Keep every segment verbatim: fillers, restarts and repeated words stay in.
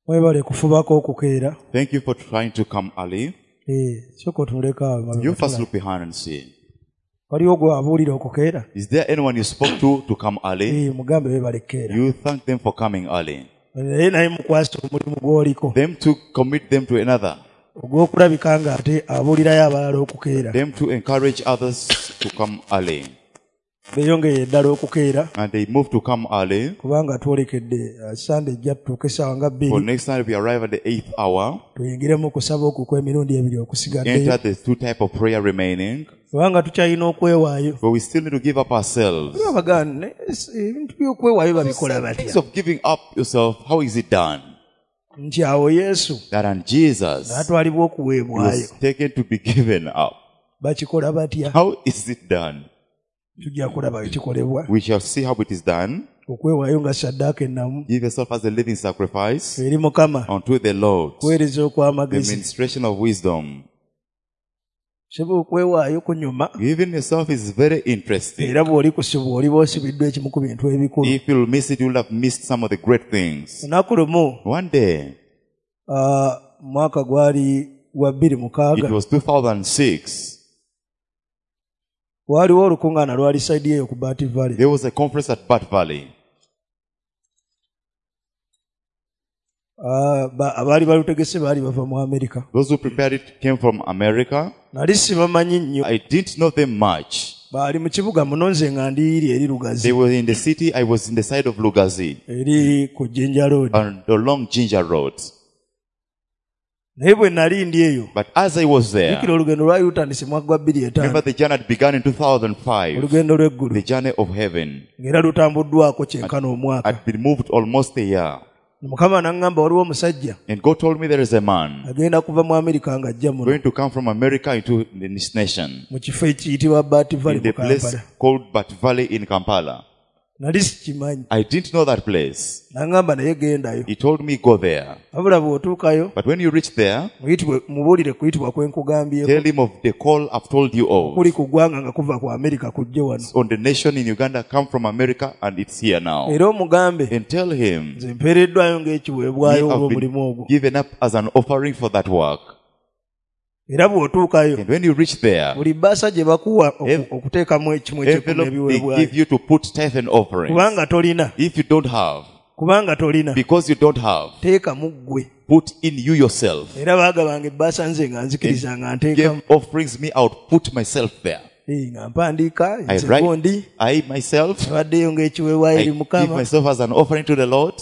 Mwebale kufubako okukeera. Thank you for trying to come early. Eh, soko tunuleka awo. You first look behind and see. Waliwo gwe abuulira okukeera? Is there anyone you spoke to to come early? Eh, mugambe beebale keera. You thank them for coming early. Naye naye mukwasa omulimu gw'oliko. Them to commit them to another. Ogw'okulabika nga ate abuulirayo abalala okukeera. Them to encourage others to come early. Beeyongeye ddala okukeera. And they move to come early. Kubanga twolekedde Sunday ejja tutuuka essaawa nga bbiri. For next time we arrive at the eighth hour. Tuyingiremu okusaba okwo kw'emirundi ebiri okusigaddeyo. Enter the two type of prayer remaining. Kubanga tukyalina okwewaayo. But we still need to give up ourselves. Ebintu by'okwewaayo babikola batya? Things of giving up yourself, how is it done? Nti awo Yesu That and Jesus n'atwalibwa okuweebwayo. was taken to be given up. Bakikola batya? How is it done? Tujja kulaba ekikolebwa. We shall see how it is done. Okwewaayo nga ssaddaaka ennamu. Give yourself as a living sacrifice Eri Mukama. unto the Lord. Kuweereza The okw'amagezi. ministration of wisdom. Sebo okwewaayo kunyuma. Giving yourself is very interesting. Era bw'oli kusibwa oliba osibiddwa ekimu ku bintu ebikulu. If you'll miss it, you'll have missed some of the great things. Lunaku lumu, One day, ah, mwaka gwali gwa bbiri it mukaaga, was two thousand six, waaliwo olukuŋŋaana lwali sayidi eyo ku Bati Valley. there was a conference at Bat Valley. Ah, ba- abaali balutegese baali bava mu Amerika. Those who prepared it came from America. Nali sibamanyi nnyo. I didn't know them much. Baali mu kibuga muno nze nga ndiiri eri Lugazi. They were in the city. I was in the side of Lugazi Eri ku Jinja Road. and along Ginger Road. Naye bwe nali ndi eyo. But as I was there, Jjukira olugendo lwali lutandise mwaka gwa bbiri remember etaano. the journey had begun in two thousand five. Olugendo lw'eggulu. The journey of heaven Ng'era lutambuddwako kyenkana omwaka. had been moved almost a year. Mukama n'aŋŋamba waliwo omusajja And God told me there is a man agenda kuva mu Amerika ng'ajja muno. going to come from America into this nation, Mu kifo ekiyitibwa Bati Valley in the mu place Kampala. called Bat Valley in Kampala. Nali sikimanyi. I didn't know that place. N'aŋŋamba naye gendayo. He told me go there. Wabula bw'otuukayo, But when you reach there, muyitibwe- mubuulire kuyitibwa kwe nkugambyeko. tell him of the call I've told you of. Kuli ku ggwanga nga kuva ku Amerika kujje wano. On the nation in Uganda come from America and it's here now. Era omugambe And tell him nze mpeereddwayo me ng'ekiweebwayo have olw'omulimu ogwo. been given up as an offering for that work. Era bw'otuukayo, And when you reach there, buli bbaasa gye bakuwa oku- Ev- okuteekamu ekimu eky'ekkumi envelope they ebiweebwayo. give you to put tithe and offerings. Kubanga tolina, If you don't have, kubanga tolina, because you don't have, teekamu ggwe. put in you yourself. Era baagabanga ebbaasa nze nga nzikiriza nga nteekamu. Give offerings me out, put myself there. Eh, nga mpandiika, I nze write, gondi, I myself, abaddeyo ng'ekiweebwayo I eri give Mukama. myself as an offering to the Lord.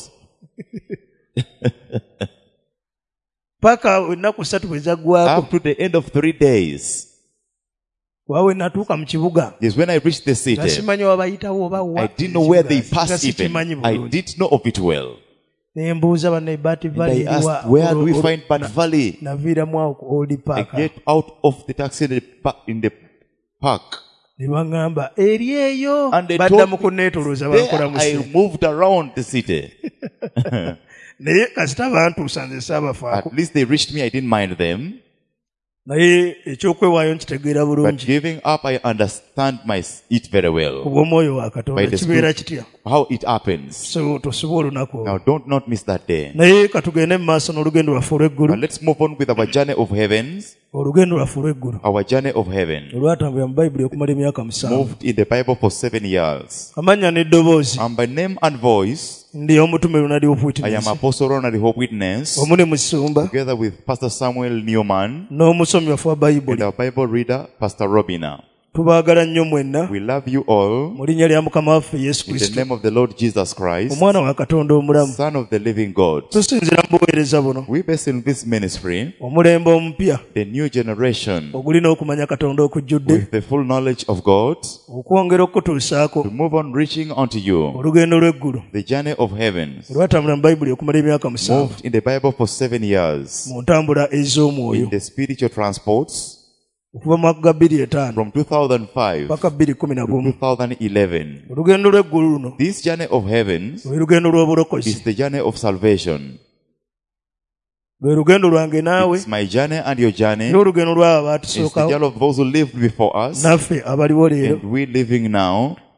Paka ennaku ssatu bwe zaggwako, Up to the end of three days waawe natuuka mu kibuga. is when I reached the city. Nga simanyi wabayitawo oba wa. I didn't know where they Nga passed even. sikimanyi I bulungi. didn't know of it well. Ne mbuuza banne Bati And Valley I eriwa- asked, where do we olu- find Bat Valley? naviiramu awo ku Old I Park. get out of the taxi in the, pa- in the park. Ne baŋŋamba eri eyo. And they Baddamu told kunneetolooza There bankola mu I ssimu. moved around the city. Naye kasita bantuusa nze saabafaako. At least they reached me. I didn't mind them. Naye ekyokwewaayo nkitegeera But bulungi. giving up, I understand my it very Ku well. bw'omwoyo wa Katonda By the kibeera Spirit. kitya. How it happens. So tosuba olunaku olwo. Now, don't not miss that day. Naye katugende mu maaso n'olugendo lwaffe olw'eggulu. Now, let's move on with our journey of heavens. Olugendo lwaffe olw'eggulu. Our journey of heaven. Olwatambulira mu Bayibuli okumala emyaka musanvu. Moved in the Bible for seven years. Amannya n'eddoboozi. And by name and voice, Ndi omutume Ronald Hope I Witness. am Apostle Ronald Hope Witness, Omuli musumba together with Pastor Samuel Newman n'omusomi waffe wa and Bayibuli. our Bible reader, Pastor Robina. Tubaagala nnyo mwenna We love you all mu linnya lya Mukama waffe Yesu in the Kristo, name of the Lord Jesus Christ, omwana wa Katonda omulamu. Son of the living God. Tusinzira mu buweereza buno We base in this ministry omulembe omupya the new generation ogulina okumanya Katonda okujjudde, with the full knowledge of God okwongera okutuusaako to move on reaching unto you olugendo lw'eggulu the journey of heavens, olwatambula mu Bayibuli okumala emyaka musanvu moved in the Bible for seven years mu ntambula ez'omwoyo in the spiritual transports okuva mu mwaka gwa bbiri etaano from two thousand five paka bbiri kumi na to gumu. two thousand eleven. Olugendo lw'eggulu luno This journey of heavens lwe lugendo lw'obulokozi, is the journey of salvation. lwe lugendo lwange naawe, It's my journey and your journey. era olugendo lw'abo It's the abaatusookawo journey of those who lived before us naffe abaliwo leero. and we living now.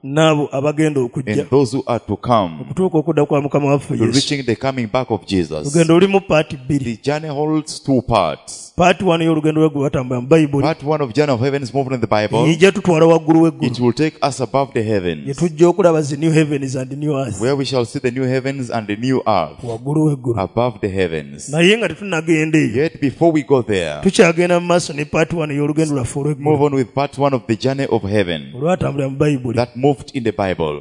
n'abo abagenda okujja and those who are to come, okutuuka okudda kwa mukama waffe to Yesu. reaching the coming back of Jesus. Olugendo lulimu paati bbiri. The journey holds two parts. Paati one y'olugendo lwe lwatambula mu Bayibuli. Part one of journey of heaven is moved in the Bible. Ijja tutwala waggulu It w'eggulu. will take us above the Ye heavens, tujja okulaba the new heavens and new earth. where we shall see the new heavens and the new earth Waggulu w'eggulu. above the heavens. Naye nga tetunnagenda eyo. Yet before we go there, Tukyagenda mu maaso ne paati one y'olugendo lwaffe move olw'eggulu. on with part one of the journey of heaven Olwatambula mu Bayibuli. that moved in the Bible.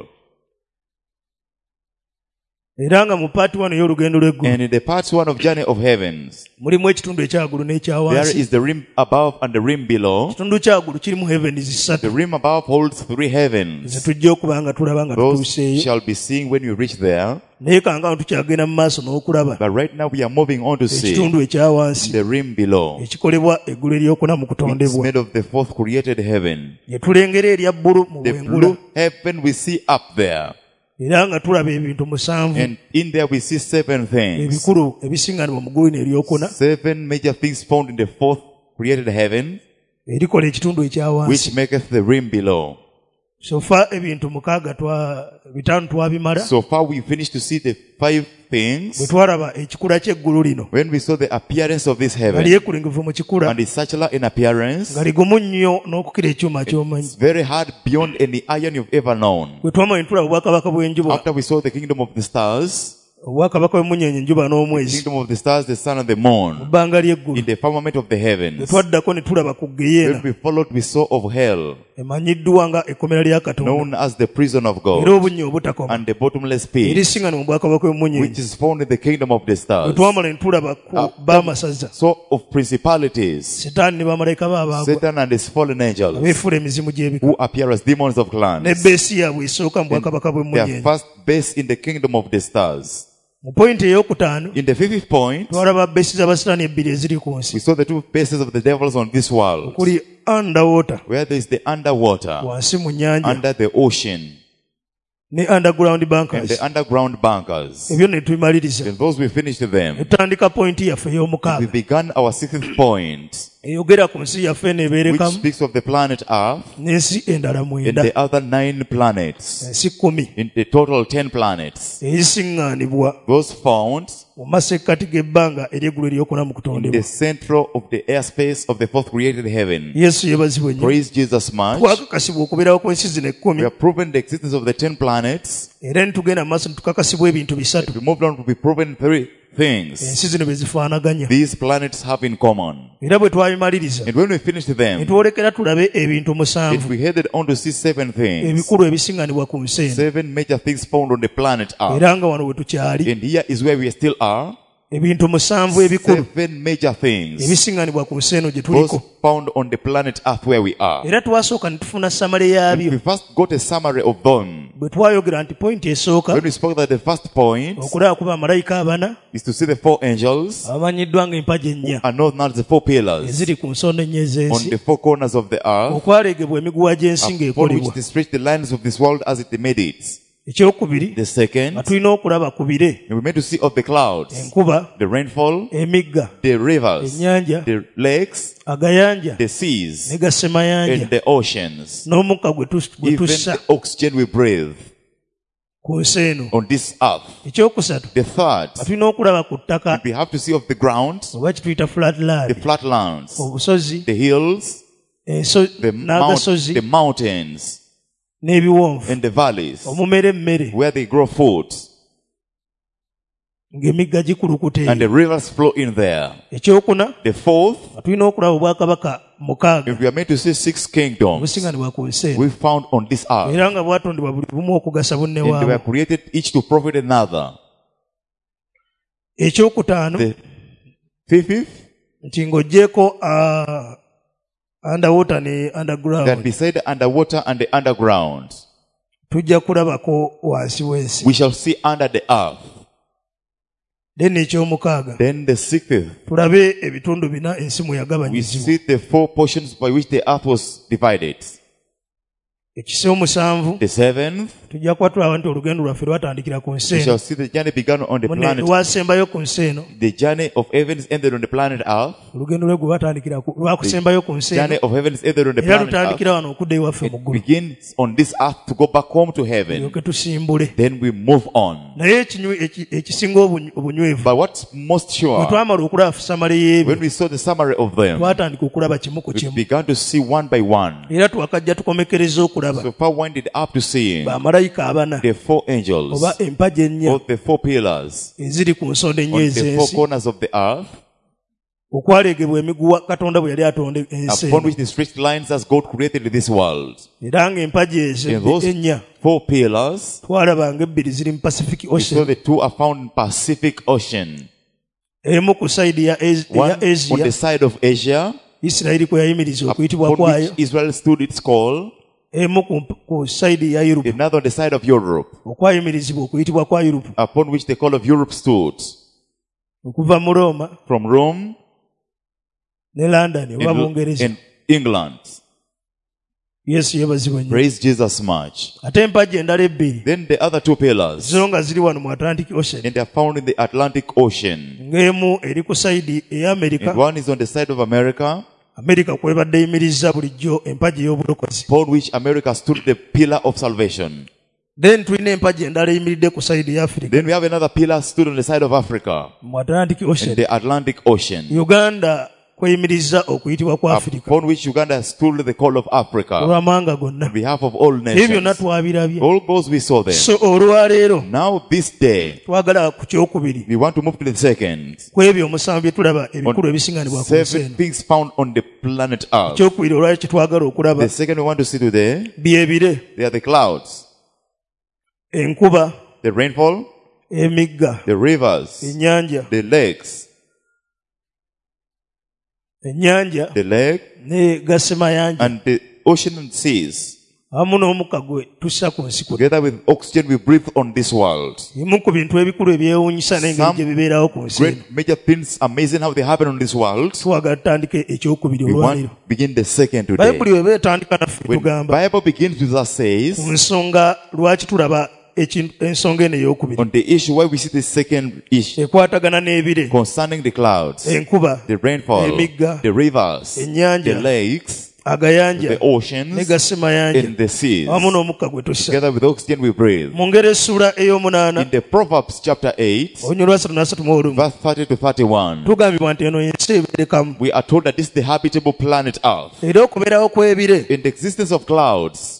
Era nga mu paati one y'olugendo lw'eggulu And in the part one of journey of heavens, mulimu ekitundu ekyaggulu n'ekya there wansi. is the rim above and the rim below. Ekitundu kyaggulu kirimu heavens The ssatu. rim above holds three Ze heavens. tujja okuba nga tulaba nga Those tutuuseeyo. shall be seen when you reach there. Naye kangano tukyagenda mu maaso n'okulaba But right now we are moving on to see ekitundu ekya wansi the rim below. ekikolebwa eggulu eryokuna mu It's kutondebwa. made of the fourth created heaven. Ye tulengera erya bbulu mu The bwengula. blue heaven we see up there. Era nga tulaba ebintu musanvu And in there we see seven things. ebikulu ebisinganibwa mu ggulu n'eryokuna Seven major things found in the fourth created heaven, erikola ekitundu ekya wansi. which maketh the rim below. Sofa ebintu mukaaga twa bitaano twabimala. So far we finished to see the five Bwe things. twalaba ekikula ky'eggulu lino When we saw the appearance of this nga heaven, lyekulingivu mu kikula and it's circular in appearance, nga ligumu nnyo n'okukira ekyuma ky'omanyi. it's very hard beyond any iron you've ever known. Bwe twamanyi tulaba obwakabaka bw'enjuba, After we saw the kingdom of the stars, obwakabaka bw'emmunyeenye enjuba the n'omwezi kingdom of the stars, the sun and the mu moon, bbanga ly'eggulu. in the firmament of the Bwe heavens, twaddako ne tulaba ku Geyeena when we followed, we saw of hell, emanyiddwa nga ekkomera lya Katonda known as the prison of era God, obunnya obutakoma and the bottomless pit, erisinga mu bwakabaka which bw'emmunyeenye. is found in the kingdom of the Bwe stars. twamala ne tulaba ku b'amasaza, So of principalities, Setaani ne bamalayika baabagwa Satan and his fallen angels, abeefuula emizimu gy'ebika, who appear as demons of ne clans, beesi yaabwe esooka mu bwakabaka their bw'emmunyeenye. first base in the kingdom of the stars. Mu pointi ey'okutaano In the fifth point, twalaba beesi z'abasitaani ebbiri eziri ku nsi, we saw the two bases of the devils on this world, kuli underwater where there is the underwater, wansi mu nnyanja under the ocean, ne underground and bankers. the underground bunkers. Ebyo ne tubimaliriza. And those we finished them. Ne tutandika pointi yaffe We ey'omukaaga began our sixth point, eyogera ku nsi yaffe which n'ebeerekamu speaks of the planet Earth n'ensi endala and mwenda, the other nine planets, ensi kkumi in the total ten planets. ezisiŋŋaanibwa Those found mu masekkati g'ebbanga ery'eggulu eryokuna mu in kutondebwa. the central of the airspace of the fourth created heaven. Yesu yeebazibwe nnyo. Praise Jesus much. Twakakasibwa okubeerawo kw'ensi zino We ekkumi, have proven the existence of the ten planets. era ne tugenda mu maaso ne tukakasibwa ebintu bisatu We moved on to be proven three things ensi zino bye zifaanaganya. these planets have in common. Era bwe twabimaliriza And when we finished ne them, twolekera tulabe ebintu if musanvu we headed on to see seven things, ebikulu ebisiŋŋanibwa ku nsi eno. seven major things found on the planet Earth. Era nga wano we tukyali, And here is where we still are. ebintu musanvu ebikulu Seven major things. ebisiŋŋanibwa ku nsi eno gye Those tuliko. found on the planet Earth where we are. Era twasooka ne tufuna samale yaabyo. We first got a summary of them. Bwe twayogera nti pointi esooka When we spoke that the first point okulaba ku bamalayika abana is to see the four angels abamanyiddwa ng'empagi ennya and known as the four pillars eziri ku nsonda ennya on ez'ensi, the four corners of the earth, okwaleegebwa emiguwa gy'ensi upon which ng'ekolebwa. they stretch the lines of this world as it made it. Ekyokubiri The second, nga tulina okulaba ku bire, we meant to see of the clouds, enkuba, the rainfall, emigga, the rivers, ennyanja, the lakes, agayanja the ne seas, gasemayanja, and the oceans, n'omukka gwe tus- gwe even tussa the oxygen we breathe ku nsi eno. on this earth. Ekyokusatu The third, nga tulina okulaba ku ttaka we have to see of the ground, oba kituyita flatland, the flatlands, obusozi, the hills, enso- the, mount, n'agasozi the mountains, n'ebiwonvu, and the valleys, omumera emmere where they grow food, ng'emigga gikulukuta and the eyo. rivers flow in there. Ekyokuna The fourth, nga tulina okulaba obwakabaka mukaaga if we are meant to see six kingdoms, obusiŋŋanibwa ku nsi eno, we found on this earth, era nga bwatondebwa buli bumu okugasa bunne and they were waabwo. created each to profit another. Ekyokutaano The fifth, nti ng'oggyeko uh, underwater ne that underground, beside the underwater and the underground, tujja kulabako wansi w'ensi. we shall see under the earth. Then ekyomukaaga Then the sixth, tulabe ebitundu bina ensi mwe we yagabanyizibwa. see the four portions by which the earth was divided. Ekisoomusanvu The seventh, tujja kuba tulaba nti olugendo lwaffe lwatandikira ku nsi we eno, shall see the journey began on the munne planet. lwasembayo ku nsi eno The journey of heavens ended on the planet earth. olugendo lwe gwatandikira lwakusembayo ku nsi journey of heaven is either on the era planet lutandikira earth. wano okudda ewaffe mu It ggulu begins on this earth to go back home to heaven. yoke tusimbule Then we move on. naye ekinywi- eki- ekisinga obunyi- obunywevu But what's most bwe sure, twamala okulaba samale y'ebyo when we saw the summary of them, twatandika okulaba kimu ku we kimu began to see one by one. era twakajja tukomekereza okulaba So far winded up to seeing bamalayika abana the four angels, oba empagi ennya or the four pillars, eziri ku nsonda ennya on the four ez'ensi corners of the earth, okwaleegebwa emiguwa katonda bwe yali atonda ensi upon eno. which the straight lines as God created this world. era ng'empagi ezo In those ennya four pillars, twalaba ng'ebbiri ziri mu pacific we saw ocean the two are found in Pacific Ocean. emu ku sayidi ya Az- One ya on the asia side of Asia, isirayiri kwe yayimiriza okuyitibwa upon kwayo which Israel stood its call. emu ku, ku sayidi ya yuropu Another on the side of Europe, okwayimirizibwa okuyitibwa kwa yuropu upon which the call of Europe stood. okuva mu roma From Rome ne london oba and, bungereza and England. yesu yeebazibwa nnyo Praise Jesus much. ate empagi endala ebbiri Then the other two pillars, zo nga ziri wano mu atlantic ocean and they are found in the Atlantic Ocean. ng'emu eri ku sayidi ey'amerika And one is on the side of America, amerika kwebadde eyimiriza bulijjo empagi ey'obulokozi upon which America stood the pillar of salvation. then tulina empagi endala eyimiridde ku sayidi ya afirika Then we have another pillar stood on the side of Africa, mu atlantic in ocean the Atlantic Ocean, uganda kweyimiriza okuyitibwa kwa afirika upon which Uganda stood the call of Africa, olw'amawanga gonna on behalf of all ebyo byonna nations. twabirabye All those we saw them. so olwaleero Now this day, twagala ku kyokubiri we want to move to the second. ku ebyo omusanvu bye tulaba ebikulu ebisinganibwa ku nsi Seven eno things found on the planet Earth. kyokubiri olwali kye twagala okulaba The second we want to see today, byebire they are the clouds, enkuba the rainfall, emigga the rivers, ennyanja the lakes, ennyanja the lake, ne gasemayanja and the ocean and seas. awamu n'omukka gwe tussa ku nsi kuno Together with oxygen we breathe on this world. emu ku bintu ebikulu ebyewuunyisa n'engeri Some gye bibeerawo ku nsi eno Great major things, amazing how they happen on this world. twagala tutandike ekyokubiri We olwaleero want to begin the second today. bayibuli weba etandika naffe When tugamba Bible begins with us says, ku nsonga lwaki tulaba ekintu- ensonga eno ey'okubiri on the issue why we see the second issue ekwatagana n'ebire concerning the clouds, enkuba the rainfall, emigga, the rivers, ennyanja, the lakes, agayanja the oceans, ne gasemayanja and the seas. awamu n'omukka gwe tussa Together with oxygen we breathe. mu ngero essula ey'omunaana In the Proverbs chapter eight, olunyo lwa ssatu n'asatu mu olumu verse thirty to thirty-one, tugambibwa nti eno ensi ebeerekamu we are told that this is the habitable planet Earth. era okubeerawo kw'ebire In the existence of clouds,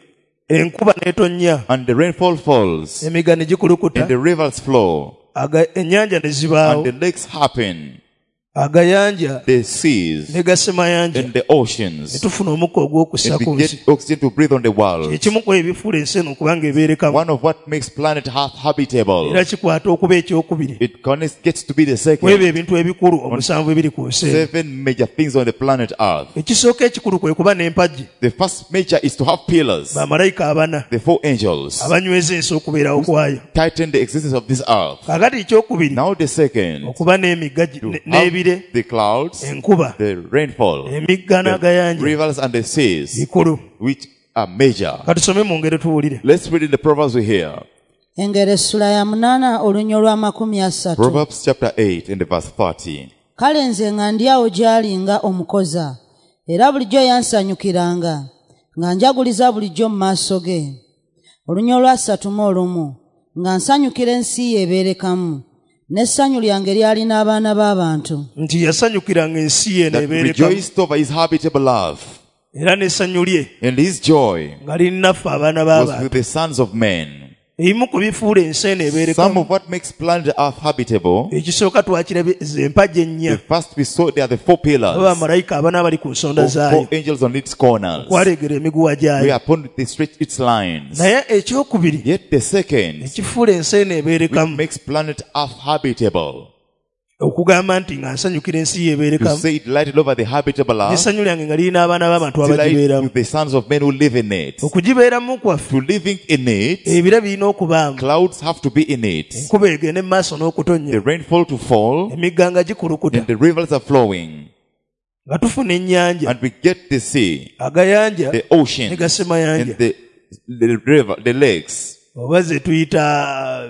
enkuba n'etonnya and the rainfall falls, emigga ne gikulukuta and the rivers flow, aga- ennyanja ne zibaawo and the lakes happen, agayanja the seas, ne gasemayanja and the ne oceans, tufuna omukka ogw'okussa and ku we nsi get oxygen to breathe on the world. ekimu ku ebifuula ensi eno okubanga ebeerekamu One of what makes planet Earth habitable. era kikwata okuba ekyokubiri It connects, gets to be the ku second. ebyo ebintu ebikulu omusanvu ebiri ku nsi eno Seven major things on the planet Earth. ekisooka ekikulu kwe kuba n'empagi The first major is to have pillars. bamalayika abana The four angels abanyweza ensi okubeerawo kwayo tighten the existence of this earth. kakati ekyokubiri Now the second, okuba n'emigga gi- to ne- have n'ebire the clouds, enkuba the rainfall, emigga the n'agayanja rivers and the seas, bikulu which are major. katusome mu ngero tuwulire Let's read in the Proverbs we hear. engero essula ya munaana olunnyo lwa makumi asatu Proverbs chapter eight and the verse thirty. kale nze nga ndi awo gy'ali nga omukoza era bulijjo yansanyukiranga nga njaguliza bulijjo mu maaso ge olunnyo lwa ssatu mu olumu nga nsanyukira ensi ye ebeerekamu n'essanyu lyange lyali n'abaana b'abantu nti yasanyukiranga ensi ye That n'ebeerekamu rejoiced over his habitable earth, era n'essanyu lye and his joy nga linnaffe abaana was b'abantu with the sons of men. ebimu ku bifuula ensi eno Some ebeerekamu of what makes planet Earth habitable, ekisooka twakirabye empagi the ennya first we saw there are the four pillars, bamalayika abana abali ku nsonda or zaayo four angels on its corners, kwaleegera emiguwa we gyayo upon they stretch its lines. naye ekyokubiri Yet the second, ekifuula ensi eno which ebeerekamu makes planet Earth habitable, okugamba nti nga nsanyukira ensi ye to ebeerekamu say it lighted over the habitable earth, n'essanyu lyange nga lirina abaana b'abantu delight abagibeeramu with the sons of men who live in it. okugibeeramu kwaffe To living in it, ebire birina okubaamu clouds have to be in it, enkuba egende mu maaso the n'okutonnya rainfall to fall, emigga nga gikulukuta and the rivers are flowing, nga tufuna ennyanja and we get the sea, agayanja the ocean, ne gasemayanja and the, the river, the lakes. oba ze tuyita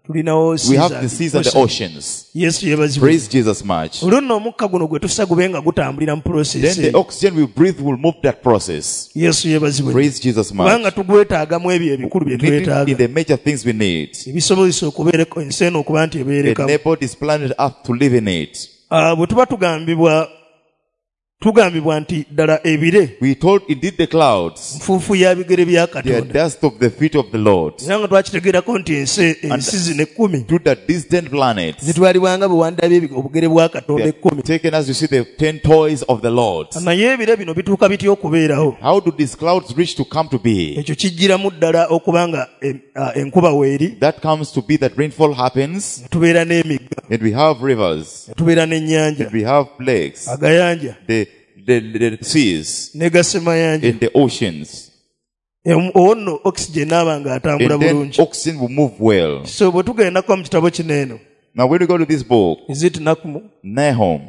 tulinawo We have the seas and the oceans. Yesu yebazibwe. Praise Jesus much. Olunno omukka guno gwe tussa gubenga gutambulira mu process. Then the oxygen we breathe will move that process. Yesu yebazibwe. Praise Jesus much. Kubanga tugwetaagamu ebyo ebikulu bye Need it twetaaga. in the major things we need. Ebisobozesa okubeereko ensi eno okuba nti ebeerekamu. Enable this planet Earth to live in it. Ah, bwe tuba tugambibwa tugambibwa nti ddala ebire We told indeed the clouds, nfuufu ya bigere bya they are Katonda. dust of the feet of the Lord. Era nga twakitegeerako nti ensi ensi zino ekkumi To the distant planets, zitwalibwanga bwe wandabye obugere bwa Katonda they ekkumi. are taken as you see the ten toys of the Lord. Naye ebire bino bituuka bitya okubeerawo? How do these clouds reach to come to be? Ekyo kijjiramu ddala okuba nga em- ah, enkuba weeri, That comes to be that rainfall happens, ne tubeera n'emigga, and we have rivers, ne tubeera n'ennyanja, and we have lakes, agayanja the, the, the seas, ne gasemayanja. and the oceans. Em- Olwo nno oxygen naaba ng'atambula And then bulungi. oxygen will move well. So bwe tugendako mu kitabo kino eno, Now when we go to this book, is it Nakumu? Nahum,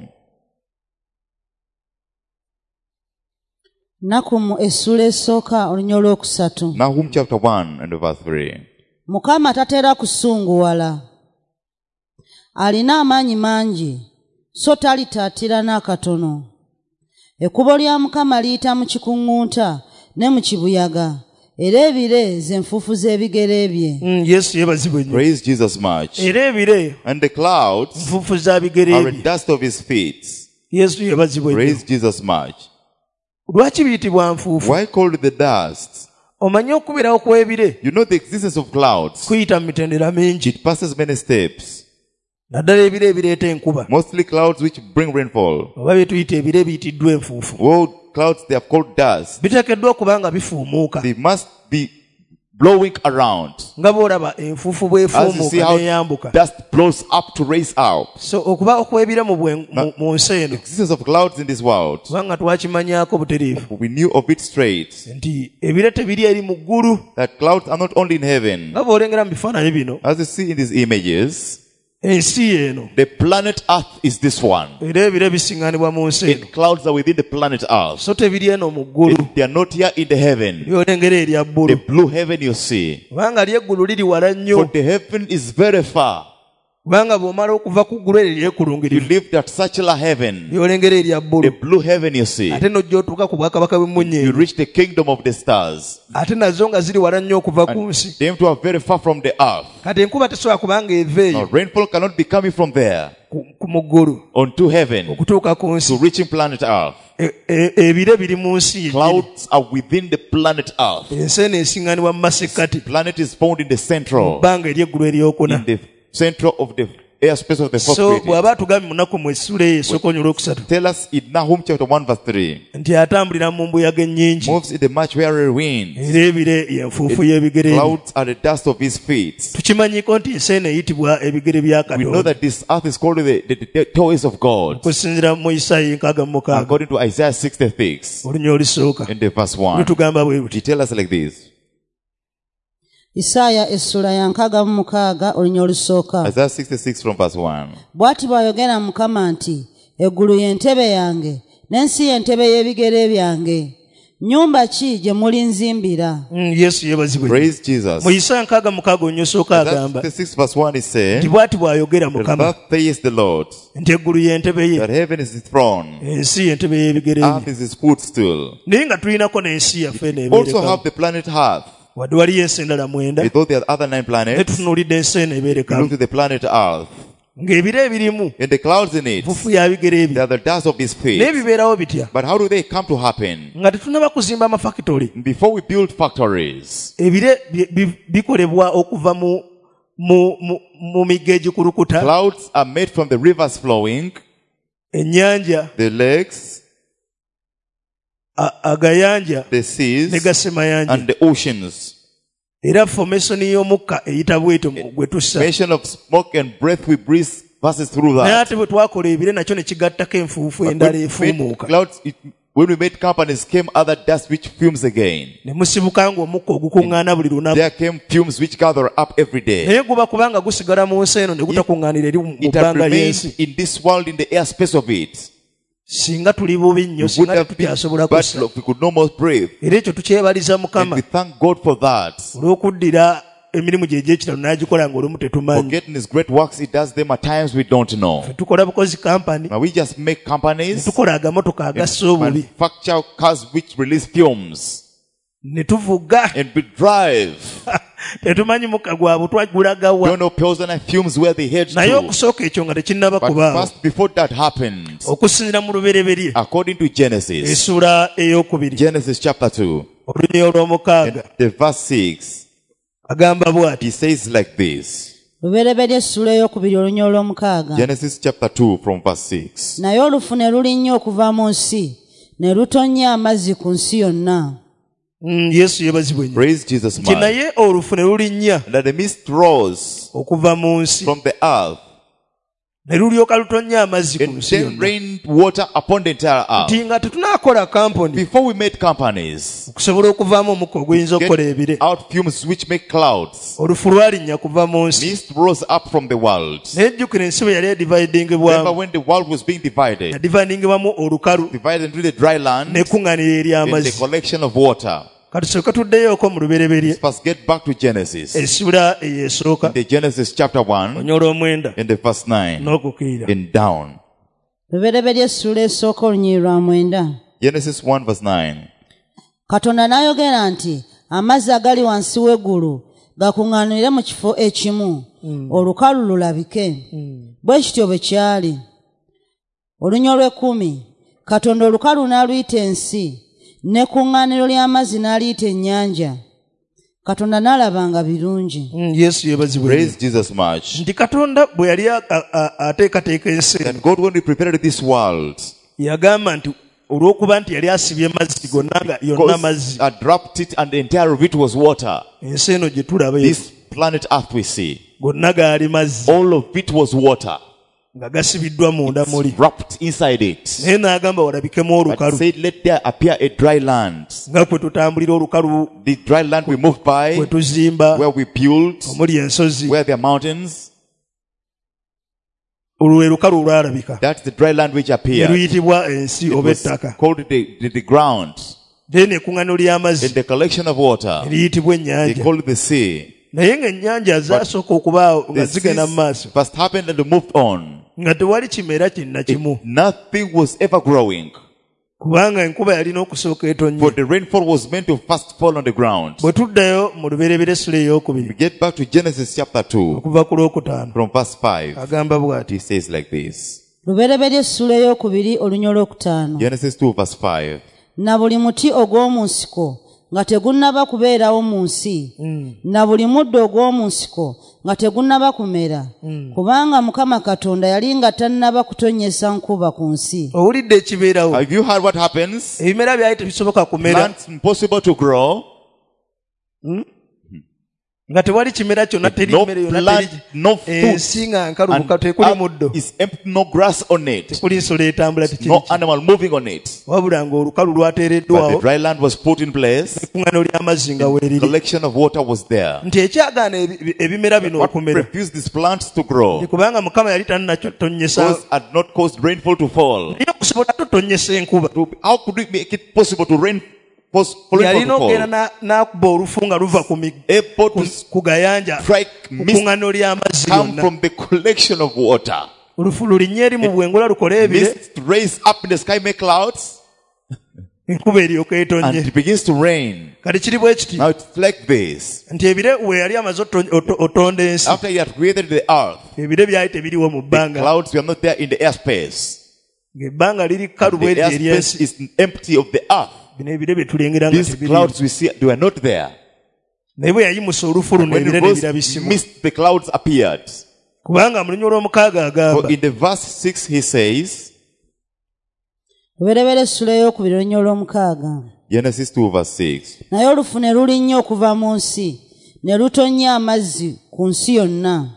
Nakumu essula esooka olunya olwokusatu. Nahum chapter one and verse three. Mukama tatera kusunguwala. Alina amaanyi mangi, so talitaatira n'akatono. Ekkubo lya Mukama liyita mu kikuŋŋunta ne mu kibuyaga, era ebire ze nfuufu z'ebigere bye. Mm, Yesu yebazibwe nnyo. Praise Jesus much. Era ebire And the clouds nfuufu za bigere are a bye. dust of his feet. Yesu yebazibwe nnyo. Praise Jesus much. Lwaki biyitibwa nfuufu? Why called the dust? Omanyi okubeerawo kw'ebire You know the existence of clouds. kuyita mu mitendera mingi. It passes many steps. Naddala ebire ebireeta enkuba. Mostly clouds which bring rainfall. Oba bye tuyita ebire biyitiddwa enfuufu. Well, clouds they are called dust. Biteekeddwa okuba nga bifuumuuka. They must be blowing around. Nga bw'olaba enfuufu As you see bw'efuumuuka how n'eyambuka. dust blows up to raise up. So okuba okw'ebire mu bwe- mu- mu nsi eno, Existence of clouds in this world. kubanga twakimanyaako butereevu, We knew of it straight. nti ebire tebiri eri mu ggulu. That clouds are not only in heaven. Nga bw'olengera mu bifaananyi bino, As you see in these images, ensi eno, the planet Earth is this one. era ebire bisiŋŋaanibwa mu nsi eno. And clouds are within the planet Earth. So tebiri eno mu ggulu, And they are not here in the heaven. lyolengera erya The bbulu. blue heaven you see. Kubanga ly'eggulu liri wala For nnyo. the heaven is very far. Kubanga bw'omala okuva ku ggulu eryo You lyekulungirivu, lived at such a heaven. lyolengera erya The bbulu. blue heaven you see. Ate n'ojja otuuka ku bwakabaka You bw'emmunyeenye, reach the kingdom of the stars. ate nazo nga ziri wala nnyo okuva ku nsi. Them two are very far from the earth. Kati enkuba tesobola kubanga eva eyo Now rainfall cannot be coming from there ku- ku- mu ggulu onto heaven okutuuka ku nsi. to reaching planet earth. E- e- ebire biri mu nsi yennyini. Clouds are within the planet earth. Ensi eno esiŋŋanibwa mu masekkati, Planet is found in the central. bbanga ery'eggulu eryokuna. In the central of the airspace of the fourth So created. bw'aba atugambye munaku mu essula eyo esookonya olwokusatu Tell us in Nahum chapter one verse three. nti atambulira mu mbuyaga ennyingi, Moves in the much weary wind. era ebire y'enfuufu y'ebigere bye. Clouds are the dust of his feet. Tukimanyiko nti ensi eno eyitibwa ebigere bya We know Katonda, that this earth is called the, the, the toys of God. okusinziira mu Isaaya nkaaga mu mukaaga According to Isaiah sixty-six olunya olusooka. in the verse one. Lutugamba bwe buti, He tell us like this. Isaaya essula ya nkaaga mu mukaaga olunya olusooka. Isaiah sixty-six from verse one. Bw'ati bw'ayogera Mukama nti, eggulu y'entebe yange, n'ensi y'entebe y'ebigere byange. Nnyumba ki gye muli nzimbira? Mm, Yesu yeebazibwe. Praise Jesus. Mu Isaaya nkaaga mukaaga olunya osooka Isaiah agamba sixty-six verse one is nti saying, bw'ati bw'ayogera Mukama that says the Lord, nti eggulu y'entebe ye, that heaven is his throne, ensi y'entebe y'ebigere earth bye. is his footstool. Naye nga tulinako n'ensi yaffe Also n'ebeerekamu. have the planet Earth. Wadde waliyo ensi endala mwenda, With all the other nine naye planets, tutunuulidde ensi eno look ebeerekamu. to the planet Earth. Ng'ebire ebirimu And the clouds in it, nfuufu ya bigere they bye. are the dust of his Naye feet. bibeerawo bitya? But how do they come to happen? Nga tetunaba kuzimba amafakitole. Before we build factories, Ebire bi- bi- bikolebwa okuva mu mu mu mu migga egikulukuta, clouds are made from the rivers flowing, ennyanja, the lakes, a- agayanja the ne seas, gasemayanja. and the oceans. Era formation y'omukka eyita bw'etyo mu- gwe tussa. Formation of smoke and breath we breathe passes through Naye that. ate bwe twakola ebire nakyo ne kigattako enfuufu But endala when we made efuumuuka. clouds, it, when we made companies, came other dust which fumes again. Ne musibuka ng'omukka ogukuŋŋaana buli lunaku. There came fumes which gather up every day. Naye guba kubanga gusigala mu nsi eno ne gutakuŋŋaanira eri mu It had bbanga remained ly'ensi. in this world in the airspace of it. Singa tuli bubi nnyo, We would singa have been tetukyasobola bad kussa. luck. We could no more breathe. Era ekyo tukyebaliza And Mukama we thank God for that. olw'okuddira emirimu gye egy'ekitalo n'agikola ng'olumu tetumanyi. Forgetting his great works, he does them at times we don't know. Tukola bukozi company. Now we just make companies, Tukola agamotoka agassa obubi. manufacture cars which release fumes, Ne tuvuga. and we drive. Tetumanyi muka gwabwe twagulaga wa. Don't know poison and fumes where they head Naye to. okusooka ekyo nga tekinnaba But kubaawo. first, before that happened, Okusinziira mu lubereberye. according to Genesis, Essula ey'okubiri. Genesis chapter two, Olunya olw'omukaaga. and the verse six, Agamba bw'ati. he says like this. lubereberye essula ey'okubiri olunya olw'omukaaga. Genesis chapter two from verse six. naye olufu ne lulinnya okuva mu nsi ne lutonnya amazzi ku nsi yonna. Mm, Yesu yeebazibwe nnyo. Praise Jesus, Nti man. naye olufu ne lulinnya And that the mist rose okuva mu nsi from the earth, ne lulyoka lutonnya amazzi ku and nsi then yonna. rained water upon the entire earth. Nti nga tetunaakola kampuni Before we made companies, okusobola okuvaamu omukka oguyinza okukola get ebire. out fumes which make clouds, Olufu lwalinnya kuva mu nsi. mist rose up from the world. Naye jjukira ensi bwe yali Remember edividingibwamu. when the world was being divided, Yadivandingibwamu olukalu divided into the dry land n'ekkuŋŋaanira eri and the amazzi. collection of water. Katusooka tuddeyooko mu lubereberye. Let's get back to Genesis. Essula eyeesooka. The Genesis chapter one Olunya olw'omwenda and the verse nine n'okukiira. and down. lubereberye essula esooka olunyiri lwa mwenda. Genesis one verse nine. katonda n'ayogera nti amazzi agali wansi w'eggulu gakuŋŋaanire mu kifo ekimu olukalu lulabike. bwe kityo bwe kyali. olunya olw'ekkumi katonda olukalu n'aluyita ensi n'ekkuŋŋaaniro ly'amazzi n'aliyita ennyanja. katonda n'alaba nga birungi. Mm, Yesu yeebazibwe nnyo. Praise Jesus much. Nti Katonda bwe yali a- a- ateekateeka ensi eno, And God, when He prepared this world, yagamba nti olw'okuba nti yali asibye mazzi gonna nga yonna God mazzi, had dropped it and the entire of it was water. ensi eno gye tulaba This planet earth we see, gonna gaali mazzi all of it was water. nga gasibiddwa munda muli. It's wrapped inside it. Naye n'agamba walabikemu But olukalu. said, let there appear a dry land. Nga kwe tutambulira olukalu The dry land we moved by, kwe tuzimba where we built, omuli ensozi, where there are mountains, olwo lukalu olwalabika. that's the dry land which Ne appeared. luyitibwa ensi It oba was ettaka. called the, the, the ground. Then ekkuŋŋaaniro In ly'amazzi the collection of water, ne liyitibwa they ennyanja. called it the sea. Naye ng'ennyanja zaasooka okubaawo nga The zigenda mu maaso, seas first happened and moved on. nga tewali kimera kinna kimu, Nothing was ever growing. kubanga enkuba yalina okusooka For etonnya. the rainfall was meant to first fall on the ground. Bwe tuddayo mu lubereberye essula We ey'okubiri get back to Genesis chapter two, okuva ku lwokutaano, from verse five. agamba bw'ati. He says like this. lubereberye essula ey'okubiri olunya olwokutaano. Genesis two verse five. na buli muti ogw'omu nsiko nga tegunnaba kubeerawo mu nsi, na buli muddo ogw'omu nsiko nga tegunnaba kumera, kubanga Mukama Katonda yali nga tannaba kutonnyesa nkuba ku nsi. Owulidde ekibeerawo? Have you heard what happens? Ebimera byali tebisoboka kumera Plants impossible to grow. nga tewali kimera kyonna, teri No mmere yonna, plant, teri no fruit. ensi nga nkalubuka, tekuli And muddo, earth is empty, no grass on it. tekuli nsolo etambula, tekiri No ki. animal moving on it. Wabula ng'olukalu But the lwateereddwawo, dry land was put in place. ekkuŋŋaaniro ly'amazzi nga weeriri. Collection of water was there. Nti ekyagaana ebi- ebimera bino What okumera, refused these plants to grow? kubanga Mukama yali tannatonnyesa, Because had not caused rainfall to fall. naye okusobola totonnyesa enkuba, How could we make it possible to rain for for rainfall yalina to okugenda fall? na- n'akuba olufu nga luva ku mi- Able ku- to ku gayanja, strike ku mist kkuŋŋaaniro ly'amazzi come lyonna. from the collection of water. Olufu lulinnye eri mu bwengula lukole ebire, Mist raise up in the sky, make clouds, enkuba eryoka and etonye. it begins to rain. Kati kiri bwe kiti, Now it's like this. nti ebire we yali amaze oto- oto- otonda ensi, After he had created the earth, ebire byali tebiriwo mu the bbanga, clouds were not there in the airspace. ng'ebbanga liri kkalu The bwe liti airspace ery'ensi. is empty of the earth. Bino ebire bye tulengera nga These tebiriwo. clouds we see, they were not there. Naye bwe yayimusa olufu luno When ebire it ne was birabisibwa. mist, the clouds appeared. Kubanga mu lunya olw'omukaaga agamba, For in the verse six he says, lubereberye essula ey'okubiri olunya olw'omukaaga. Genesis two verse six. naye olufu ne lulinnya okuva mu nsi ne lutonnya amazzi ku nsi yonna.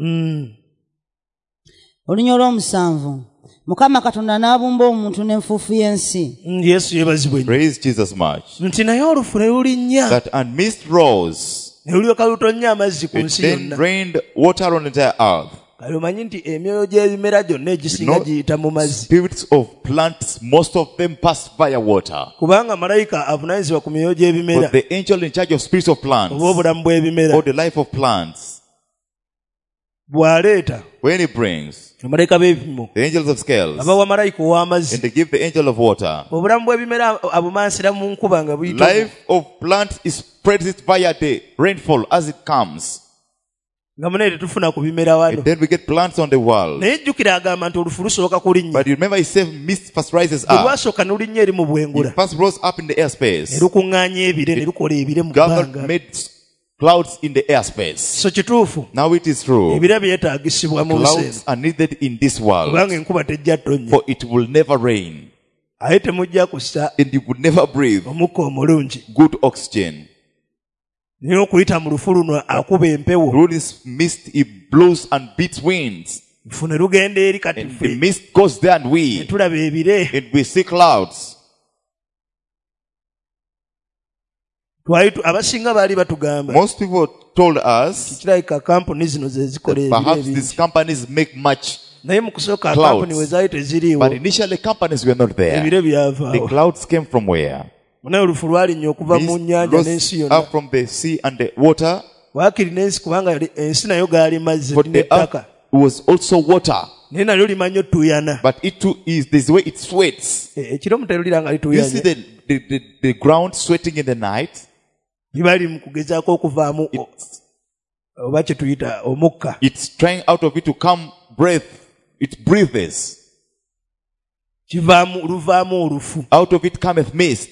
olunya olw'omusanvu Mukama Katonda n'abumba omuntu n'enfuufu y'ensi. Mm, Yesu yeebazibwe nnyo. Praise Jesus much. Nti naye olufu ne lulinnya That and mist rose, ne lulyoka lutonnya amazzi ku it nsi then yonna. rained water on the entire earth. kale omanyi nti emyoyo gy'ebimera gyonna egisinga You know, giyita mu mazzi spirits of plants, most of them pass via water. kubanga malayika avunaanyizibwa ku myoyo gy'ebimera But the angel in charge of spirits of plants, oba obulamu bw'ebimera or the life of plants, bw'aleeta when he brings bamalayika b'ebipimo the angels of scales, abawa malayika and ow'amazzi they give the angel of water, obulamu bw'ebimera abumansira mu nkuba nga buyita life of plants is spreads it via the rainfall as it comes. nga munaye tetufuna ku bimera wano And then we get plants on the world. naye jjukira agamba nti olufu lusooka kulinnya But you remember he said mist first rises bwe up. lwasooka ne lulinnya eri mu It bwengula first rose up in the ne airspace. lukuŋŋaanya ebire ne lukola ebire mu God bbanga made clouds in the airspace. so kituufu Now it is true. ebire byetaagisibwa mu buseera Clouds are needed in this world, kubanga enkuba tejja ttonnya for it will never rain, ate temujja kussa and you would never breathe omukka omulungi good oxygen. naye okuyita mu lufu luno akuba empewo Through this mist, it blows and beats winds. lufu ne lugenda eri kati And the ffe mist goes there and ne we, tulaba ebire and we see clouds. twali tu- abasinga baali batugamba Most people told us kirabika kampuni zino ze zikola that ebire perhaps ebingi these companies make much, naye mu kusooka clouds. kampuni we zaali teziriiwo but initially companies were not there. ebire The byavaawo clouds came from where? naye olufu lwalinnya okuva mu Mist nnyanja rose n'ensi yonna up from the sea and the water, waakiri n'ensi kubanga yali- ensi nayo gaali mazzi but the earth n'ettaka was also water. naye nalyo limanyi otuyana But it too is this the way it sweats. ekiro mutalulira nga You see lituyanye the, the, the, the ground sweating in the night. liba liri mu kugezaako okuvaamu o- It's, oba kye tuyita omukka it's trying out of it to come breath. It breathes. kivaamu luvaamu olufu Out of it cometh mist.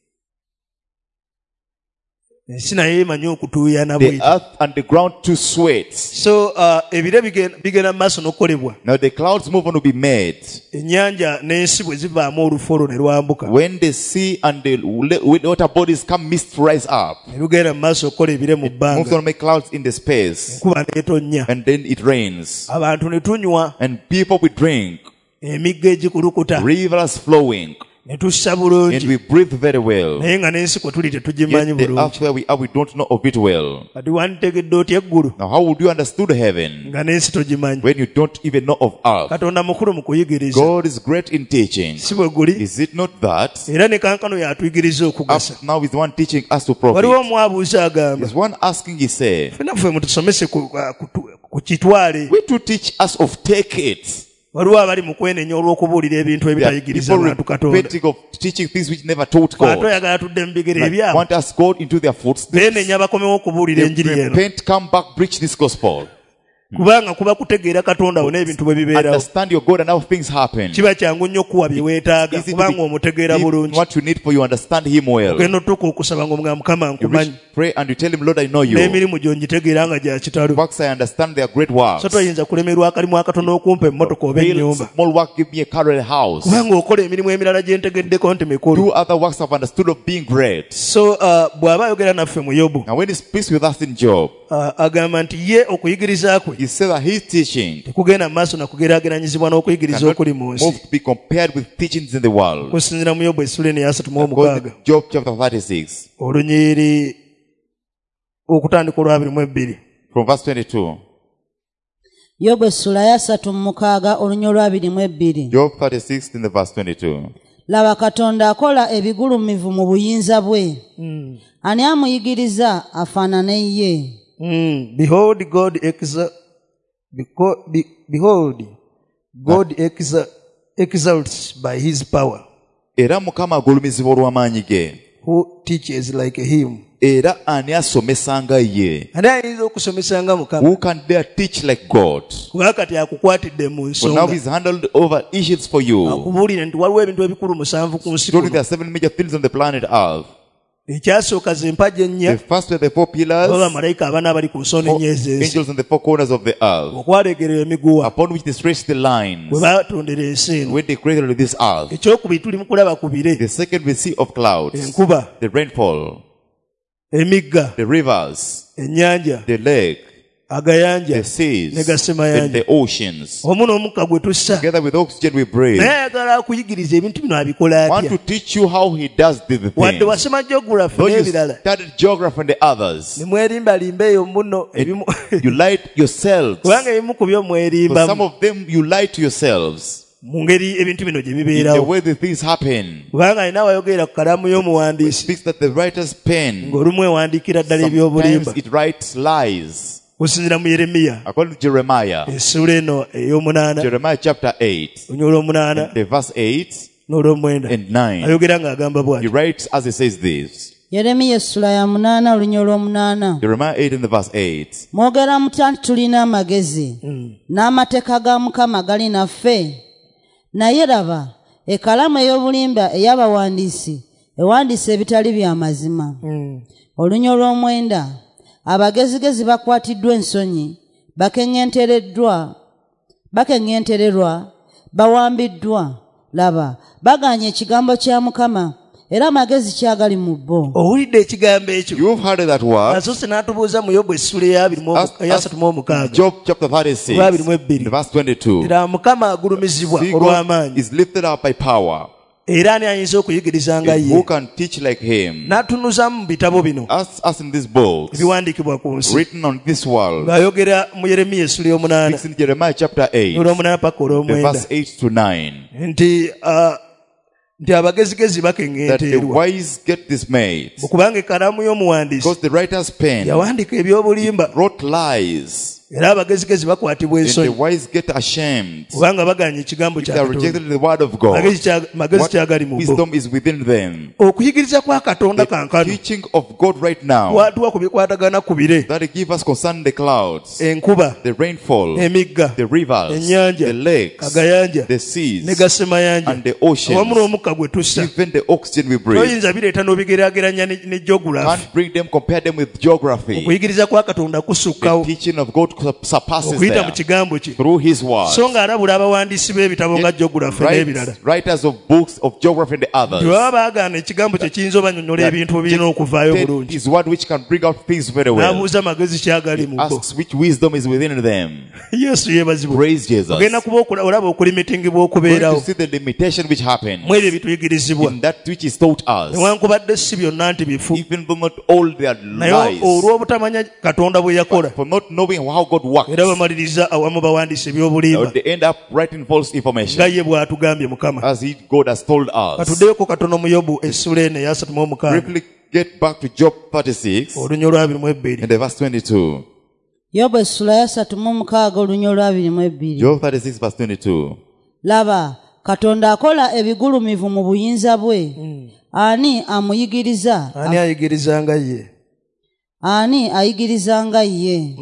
ensi naye emanyi okutuuyana The bweti earth and the ground too sweats. so uh, ebire bigenda bigenda mu maaso n'okukolebwa Now the clouds move on to be made. ennyanja n'ensi bwe zivaamu olufu olwo ne lwambuka When the sea and the wa- water bodies come, mist rise up. ne lugenda mu maaso okukola ebire mu Moves bbanga on to make clouds in the space. enkuba n'etonnya And then it rains. abantu ne tunywa And people will drink. emigga egikulukuta Rivers flowing. ne tussa And bulungi we breathe very well. naye nga n'ensi kwe tuli tetugimanyi Yet the bulungi earth where we are, we don't know of it well. kati wanditegedde otya eggulu Now how would you understand heaven nga n'ensi togimanyi when you don't even know of earth? katonda mukulu mu kuyigiriza God is great in teaching. si bwe guli Is it not that? era ne kankano y'atuyigiriza Up okugasa now is the one teaching us to waliwo profit. omwabuuza agamba There's one asking, he said, fena ffe mutusomese ku, uh, ku, ku kitwale we to teach us of take it. waliwo abali mu kwenenya olw'okubuulira ebintu There are ebitayigiriza people bantu katonda repenting of teaching things which never taught ate God. oyagala tudde mu bigere Like, ebyabo want us God into their footsteps. beenenya bakomewo okubuulira They enjiri eno repent, come back, preach this gospel. kubanga kuba kutegeera katonda wo n'ebintu bwe bibeerawo Understand your God and how things happen. kiba kyangu nnyo okuwa bye weetaaga Easy to kubanga be- omutegeera give bulungi what you need for you understand Him well. ogenda otuuka okusaba nga mukama You nkumanyi reach, pray and you tell Him, Lord, I know you. n'emirimu gyo ngitegeera nga gya kitalo Works I understand they are great works. so toyinza kulemerwa akalimu akatono okumpa emmotoka oba Fail ennyumba small work, give me a car and a house. kubanga okola emirimu emirala gye ntegeddeko nti mikulu Do other works I've understood of being great. so uh, bw'aba ayogera naffe mu yobu Now when He speaks with us in Job, uh, agamba nti ye okuyigiriza kwe He said that His teaching tekugenda mu maaso nakugeraageranyizibwa n'okuyigiriza cannot okuli mu nsi move to be compared with teachings in the world. kusinzira mu yobu essula eno eyasatu mu According omukaaga to Job chapter thirty-six, olunyiri okutandika olwabiri mu ebbiri from verse twenty-two. yobu essula ya ssatu mu mukaaga olunya olwabiri mu ebbiri Job thirty-six in the verse twenty-two. laba katonda akola ebigulumivu mu buyinza bwe ani amuyigiriza afaanane ye Mm. Behold, God exa- beco- be- behold, God exa- exalts by his power, Era Mukama agulumizibwa olw'amaanyi ge. who teaches like him. Era ani asomesa nga ye? Ani ayinza okusomesa nga Mukama? Who can dare teach like God? Kuba kati akukwatidde mu For now nsonga. He's handled over issues for you. Akubuulire nti waliwo ebintu ebikulu musanvu ku nsi Told you kuno. there are seven major things on the planet Earth. Ekyasooka ze mpagi ennya, The first were the four oba pillars, bamalayika abana abali ku nsonda four ennya ez'ensi. angels on the four corners of the earth, Okwalegerera emiguwa, upon which they stretched the lines, bwe baatondera ensi eno. when they created this earth. Ekyokubiri tuli mu kulaba ku bire, The second we see of clouds, enkuba, the rainfall, emigga, the rivers, ennyanja, the lake, agayanja the seas, ne gasemayanja and the oceans. omu n'omukka gwe tussa Together with oxygen we breathe. naye ayagala akuyigiriza ebintu bino abikola I want atya to teach you how he does the, the wadde things. wasoma geography Though you n'ebirala studied geography and the others, ne mwerimbalimba eyo muno ebimu you lied yourselves. kubanga ebimu ku byo For some mwerimbamu of them, you lied to yourselves. mu ngeri ebintu bino gye In the bibeerawo way the things happen. kubanga alina awayogerera ku kalamu y'omuwandiisi Speaks that the writer's pen, ng'olumu ewandiikira ddala sometimes ebyobulimba it writes lies. kusinzira mu yeremiya According to Jeremiah, essula eno ey'omunaana Jeremiah chapter eight, olunya olw'omunaana the verse eight n'olw'omwenda and nine, ayogera ng'agamba he bw'ati writes as he says this. yeremiya essula ya munaana olunya olw'omunaana Jeremiah eight and the verse eight. mwogera mutya nti tulina amagezi n'amateeka ga mukama gali naffe naye laba ekalamu ey'obulimba ey'abawandiisi ewandiisa ebitali bya mazima olunya olw'omwenda abagezigezi bakwatiddwa ensonyi bakeŋŋentereddwa bakeŋŋentererwa bawambiddwa laba baganye ekigambo kya mukama era amagezi kyagali mu bo owulidde ekigambo ekyo You've heard that word. asoose n'atubuuza mu yobu essula ey'abiri As- eyasatu mu omukaaga Job chapter thirty-six, Olwabiri mu ebbiri. the verse twenty-two. era mukama agulumizibwa See, God olw'amaanyi is lifted up by power. era ani ayinza okuyigiriza nga And who ye can teach like him? n'atunuza mu bitabo bino Us, us in these books, ebiwandiikibwa ku nsi written on this world. ng'ayogera mu yeremiya essula y'omunaana Speaks in Jeremiah chapter eight, olw'omunaana paka the olw'omwenda verse eight to nine. nti ah, nti abagezigezi That the bakeŋŋenteerwa wise get this made. kubanga ekkalaamu y'omuwandiisi Because the writer's pen yawandiika ebyobulimba wrote lies. era abagezigezi bakwatibwa And the ensonyi wise get ashamed. kubanga baganye ekigambo If they kya are Katonda rejected the word of God. Magezi kya- magezi What kyagali mu bo wisdom is within them. okuyigiriza kwa katonda The kankano teaching of God right now kwatuwa ku bikwatagana ku bire that He give us concerning the clouds, enkuba the rainfall, emigga the rivers, ennyanja the lakes, agayanja the seas, ne gasemayanja and the oceans, awamu n'omukka gwe tussa even the oxygen we breathe. toyinza bireeta n'obigeraageranya ne ne geography Can't bring them, compare them with geography. okuyigiriza kwa katonda The kusukkawo teaching of God surpasses okuyita mu there kigambo kye through His word. so ng'alabula abawandiisi b'ebitabo nga geography n'ebirala Writes- Writers of books of geography and the bwe others. baba baagaana ekigambo kye kiyinza obanyonnyola ebintu birina okuvaayo Take bulungi His word which can bring out things very well. n'abuuza amagezi kyagali mu bo Asks which wisdom is within them. yesu yeebazibwa Praise Jesus. ogenda kuba okula- olaba okulimitingi Going to bw'okubeerawo see the limitation which happens mu ebyo ebituyigirizibwa in that which is taught us. newankubadde si byonna nti bifu Even though not all they are naye lies. olw'obutamanya katonda bwe yakola For not knowing how God works. era bamaliriza awamu bawandiisa ebyobulimba They end up writing false nga information. ye bw'atugambye mukama As he, God has told us. katuddeeko katono mu yobu essula eno eyasatu mu omukaaga Briefly get back to Job thirty-six olunya olwabiri mu ebbiri and the verse twenty-two. yobu essula ya ssatu mu mukaaga olunya olwabiri mu ebbiri Job thirty-six verse twenty-two. laba katonda akola ebigulumivu mu buyinza bwe ani amuyigiriza ani ayigiriza nga ye ani ayigiriza nga ye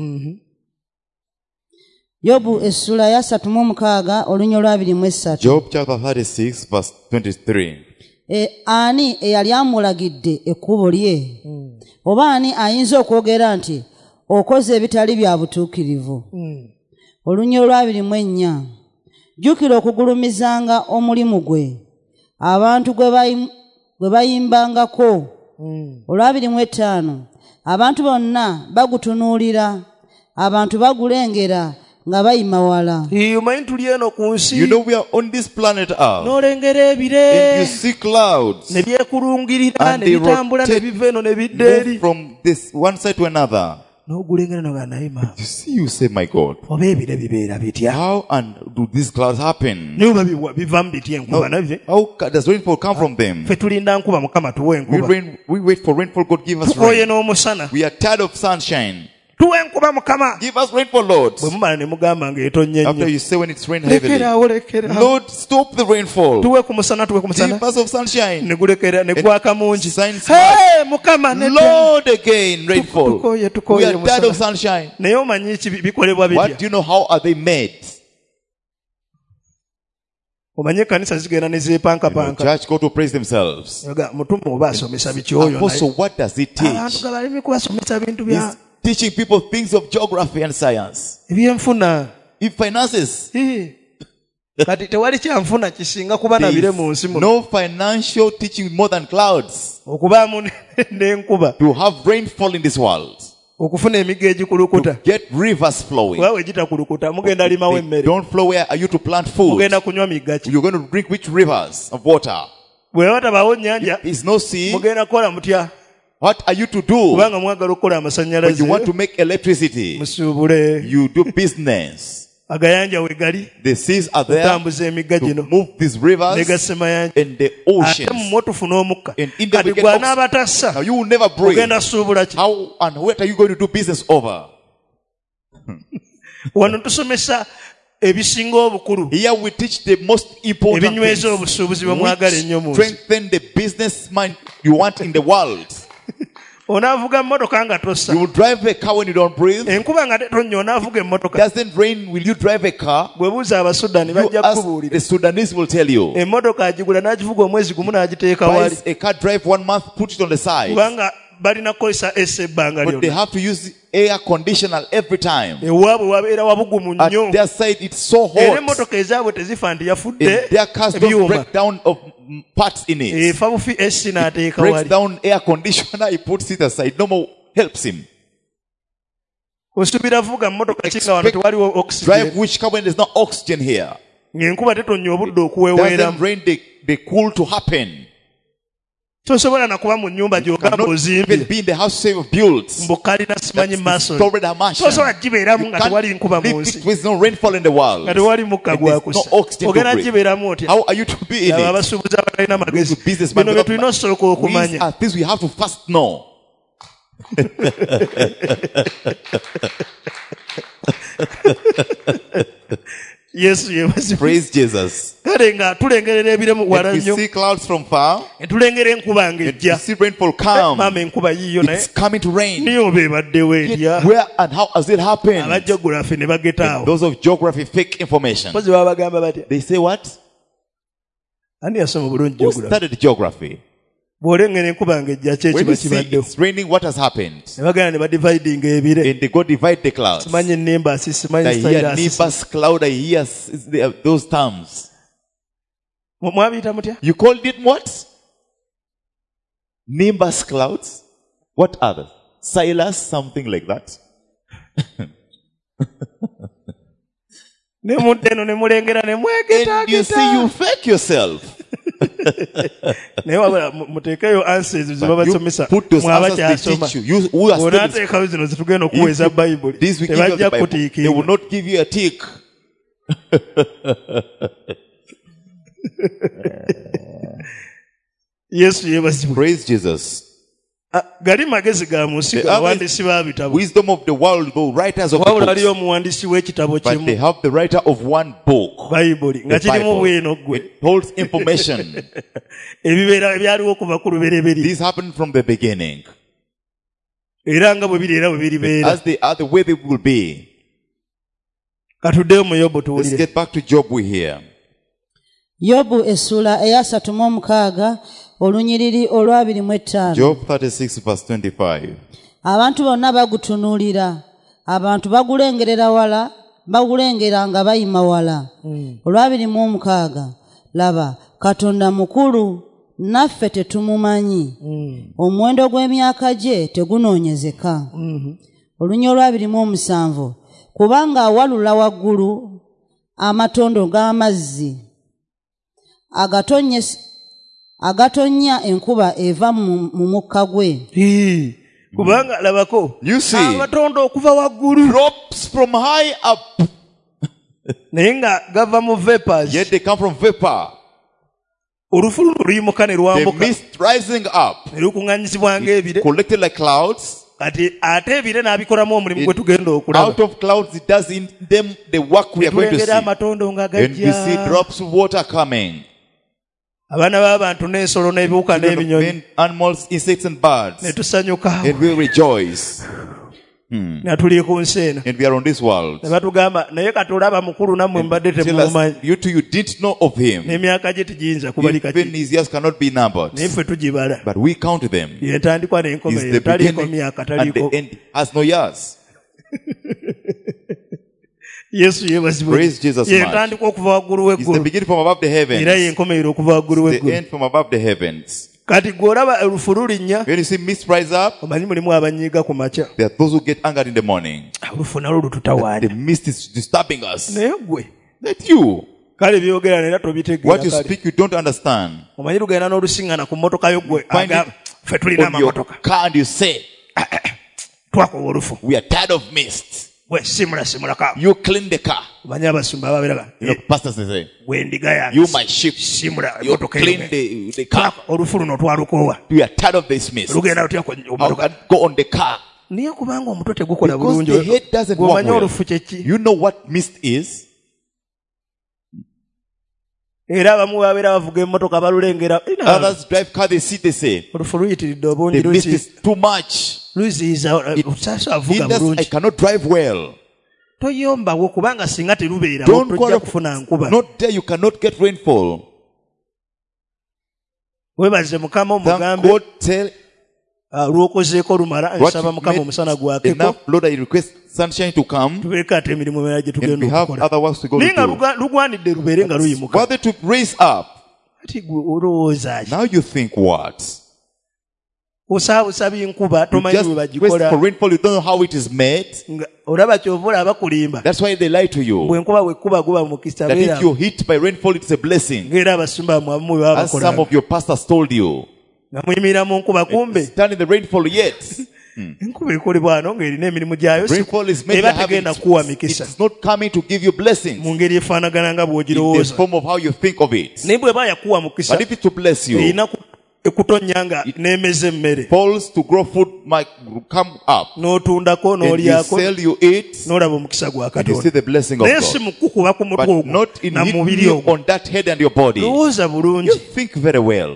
yobu essula ya ssatu mu mukaaga olunya olwabiri mu essatu Job chapter thirty-six verse twenty-three. e, ani eyali amulagidde ekkubo lye oba ani ayinza okwogera nti okoze ebitali bya butuukirivu olunya olwabiri mu ennya jjukira okugulumizanga omulimu gwe abantu gwe bayim- gwe bayimbangako olwabiri mu etaano abantu bonna bagutunuulira abantu bagulengera nga bayima wala omanyi tuli eno ku nsi You know we are on this planet Earth. n'olengera And ebire you see clouds ne byekulungirira And ne they bitambula ne rotate- biva eno ne bidda move eri from this one side to another. n'ogulengera noga naye maama You see, you say, my God, oba ebire bibeera bitya how and do these clouds happen? naye oba biwa- biva mu bitya No, enkuba nabyo how ca- does rainfall come from them? ffe tulinda nkuba mukama tuwe We enkuba rain, we wait for rainfall. God give us tukoye rain. n'omusana We are tired of sunshine. tuwe enkuba mukama Give us rainfall, Lord. bwe mumala ne mugamba ng'etonnye After nnyo you say when it's rain heavily, lekeraawo lekeraawo Lord, stop the rainfall. tuwe ku musana tuwe ku musana Give us of sunshine. ne gulekera ne gwaka mungi Signs Hey, mukama ne Lord, again rainfall. tukoye We tukoye are tired of musana sunshine. naye omanyi ki bi- bikolebwa What bitya do you know? How are they made? omanye ekkanisa zigenda ne You know, zeepankapanka church go to praise themselves. Yoga, mutume oba asomesa biki oyo Apostle, naye what does he abantu teach? ga balimi kubasomesa bintu bya He's teaching people things of geography and science. ebyenfuna If finances, Hii. kati tewali kyanfuna kisinga kuba na bire mu nsi there's muno no financial teaching more than clouds. okubaamu ne- n'enkuba To have rainfall in this world. okufuna emigga egikulukuta get rivers flowing. waawe gitakulukuta mugenda limawo They emmere don't flow. Where are you to plant food? mugenda kunywa migga ki You're going to drink which rivers of water? bwe watabaawo nnyanja Is no sea. mugenda kukola mutya What are you to do kubanga mwagala okukola when amasannyalaze you want to make electricity? musuubule You do business. agayanja we gali The seas are there otambuza emigga to gino move these ne rivers gasemayanja and the ate mu oceans. mwo tufuna omukka And in them kati we get gwe oxygen. anaaba tassa Now you will never breathe. ogenda suubula ki How and what are you going to do business over? wano tusomesa ebisinga obukulu Here we teach the most important ebinyweza things obusuubuzi bwe mwagala ennyo mu which nsi strengthen the businessman you want in the world. onaavuga emmotoka nga tossa You will drive a car when you don't breathe. enkuba nga tetonnya onaavuga emmotoka Doesn't rain, will you drive a car? bwe buuza abasudani You bajja ask, kukubuulira the Sudanese will tell you. emmotoka agigula n'agivuga omwezi gumu n'agiteeka wali Buys a car, drive one month, put it on the side. kubanga balina kukozesa essa ebbanga But they lyonna have to use air conditioner every time. ewaabwe wabeera wabugumu At nnyo their side, it's so era hot. emmotoka ezaabwe tezifa nti And yafudde their cars don't ebyuma break down of mm, parts in it. efa bufi essi n'ateeka Breaks wali down air conditioner, he puts it aside. No more helps him. osuubira vuga mmotoka ki nga wano Expect- tewaliwo Drive oxygen which car when there's no oxygen here? ng'enkuba tetonnya obudde Doesn't okuweweeramu rain, the, the cool to happen. tosobola nakuba mu nnyumba gy'ogamba Cannot ozimbye even be in the house save built. mbu kalina simanyi maaso Stored a mansion. tosobola gibeeramu nga tewali Can't nkuba mu live nsi it with no rainfall in the world. nga tewali mukka And gwa there's no kusa oxygen to ogenda breathe. gibeeramu otya How are you to be in abo it? abasuubuzi abatalina magezi Good businessman bino bye without tulina ma- osooka These okumanya are things we have to first know. yesu yebazi Praise Jesus. kale nga tulengerera ebiremu wala And we nnyo see clouds from far. ne tulengera enkuba And we ng'ejja see rainfall come. maama enkuba yiyo naye It's coming to rain. niyo beebaddewo erya Yet where and how has it happened? abajogulafe ne bagetaawo Those of geography, fake information. mpozi baba bagamba batya They say what? ani yasoma bulungi Who jogulafe studied geography? bw'olengera enkuba ng'ejja ki When ekiba you see kibaddewo it's raining, what has happened? ne bagenda ne badividinga ebire And they go divide the clouds. simanyi nimbasi I simanyi hear stylus. Nimbus cloud, I hear s- the- those terms. Mu- mwabiyita mutya You called it what? Nimbus clouds? What other? Silas, something like that. ne mudde eno ne mulengera ne And you see, you mwegetaageta fake yourself. naye wabula mu- muteekeyo answers ze But babasomesa you put those mwaba answers they kyasoma teach you. You who are studying. onaateekawo zino zitugenda okuweeza bayibuli This we give you the tebajja Bible. They will kutiikirira not give you a tick. yesu yeebazibwe Praise Jesus. Ah, gali magezi ga mu nsi The ge other- abawandiisi ba bitabo Wisdom of the world, the writers of the wabula waliyo books. omuwandiisi w'ekitabo But they kimu have the writer of one book. bayibuli nga The kirimu Bible. bwino ggwe It holds information. ebibeera ebyaliwo okuva ku lubereberye This happened from the beginning. era nga bwe biri era bwe biribeera As they are, the way they will be. katuddeyo mu yobu Let's tuwulire get back to Job we hear. yobu essula eyasatu mu omukaaga olunyiriri olwabiri mu etaano Job thirty-six verse twenty-five. abantu bonna bagutunuulira abantu bagulengerera wala bagulengera nga bayima wala olwabiri mu omukaaga laba katonda mukulu naffe tetumumanyi omuwendo gw'emyaka gye tegunoonyezeka olunya olwabiri mu omusanvu kubanga awalula waggulu amatondo g'amazzi agatonye agatonya enkuba eva mu mu mukka gwe Hii. kubanga labako You see. amatonda okuva waggulu Drops from high up. naye nga gava mu vapors Yet they come from vapor. olufululu luyimuka ne The lwambuka mist rising up. ne lukuŋŋanyizibwa ng'ebire Collected like clouds. kati ate ebire n'abikolamu omulimu gwe tugenda okulaba Out of clouds, it does in them the work we are going to tulengera see. amatondo nga And we see gajja drops of water coming. abaana b'abantu n'ensolo n'ebiwuka Children of n'ebinyonyi men, animals, insects, and birds. ne tusanyuka And we rejoice. nga tuli ku nsi eno And we are on this world. ne batugamba naye kati olaba mukulu nammwe mbadde Tell us, temumumanyi you two, you didn't know of him. n'emyaka gye tegiyinza kubalika Even ki his years cannot be numbered. naye ffe tugibala But we count them. yentandikwa He's n'enkomerero the taliiko beginning myaka and taliiko the end. Has no years. yesu yeebazibwe Praise Jesus yentandikwa okuva waggulu He's the w'eggulu beginning from above the era heavens. yenkomerero okuva waggulu The w'eggulu end from above the heavens. kati gw'olaba olufu lulinnya When you see mist rise up, omanyi mulimu abanyiiga ku makya there are those who get angered in the morning. olufu nalwo lututawaanya The mist is disturbing us. naye gwe Let you. kale byogera nera What tobitegeera you kale speak, you don't understand. omanyi lugenda n'olusiŋŋana ku mmotoka yo gwe Find agamba, it ffe tulina on your amamotoka car and you say, twakowa olufu we are tired of mist. gwe simula simulaka You clean the car. omanyi abasumba ababeeraga You know, pastors they say, gwe ndiga yange you my sheep. simula You emotoka clean eyo the, the car. olufu luno twalukoowa We are tired of this mist. lugenda lutya ku How mmotoka can go on the car? niye kubanga omutwe tegukola Because bulungi the head doesn't work gweomanyi well. olufu kyeki You know what mist is? era abamu babeera bavuga emmotoka balulengera Others drive car, they see, they say, olufu luyitiridde obungi the mist is too much. luziyiza sasa avuga Hinders, I bulungi cannot drive well. toyombawo kubanga singa terubeerawo Don't tojja quarrel. kufuna nkuba Not there, you cannot get rainfall. webaze mukama Thank omugambe God, tell ah, lwokozeeko lumala what nsaba you mukama made omusana gwakeko enough, Lord, I request sunshine to come, tubeeko ate emirimu emirala gye and tugenda we have okukola other works to go naye nga to do. luga- lugwanidde lubeere nga luyimuka Whether to raise up, ati gwe olowooza ki now you think what? osaabusa binkuba You tomanyi just bwe request bagikola for rainfall, you don't know how it is made. nga olaba kyova olaba kulimba That's why they lie to you. bwe nkuba bwekuba guba mukisa That beera if you're hit by rainfall, it's a blessing. ng'era abasumba bamwe abamu bwe baba As some bakola of your pastors told you. nga muyimirira mu nkuba kumbe Stand in the rainfall yet. enkuba ekolebwa ano ng'erina emirimu gyayo si- Rainfall is made eba to have tegenda it. kuwa mikisa It's not coming to give you blessings mu ngeri efaanagana nga in the bw'ogirowooza form of how you think of it. naye bw'eba yakuwa mukisa But if it's to bless you, erina ku- ekutonnya nga neemeza emmere falls to grow food might come up. n'otundako And you n'olyako sell, you eat, n'olaba omukisa gwa and you see katonda the blessing of naye si God. mukukuba ku mutwe But ogwo not in na hitting mubiri you ogwo on that head and your body. lowooza bulungi You think very well.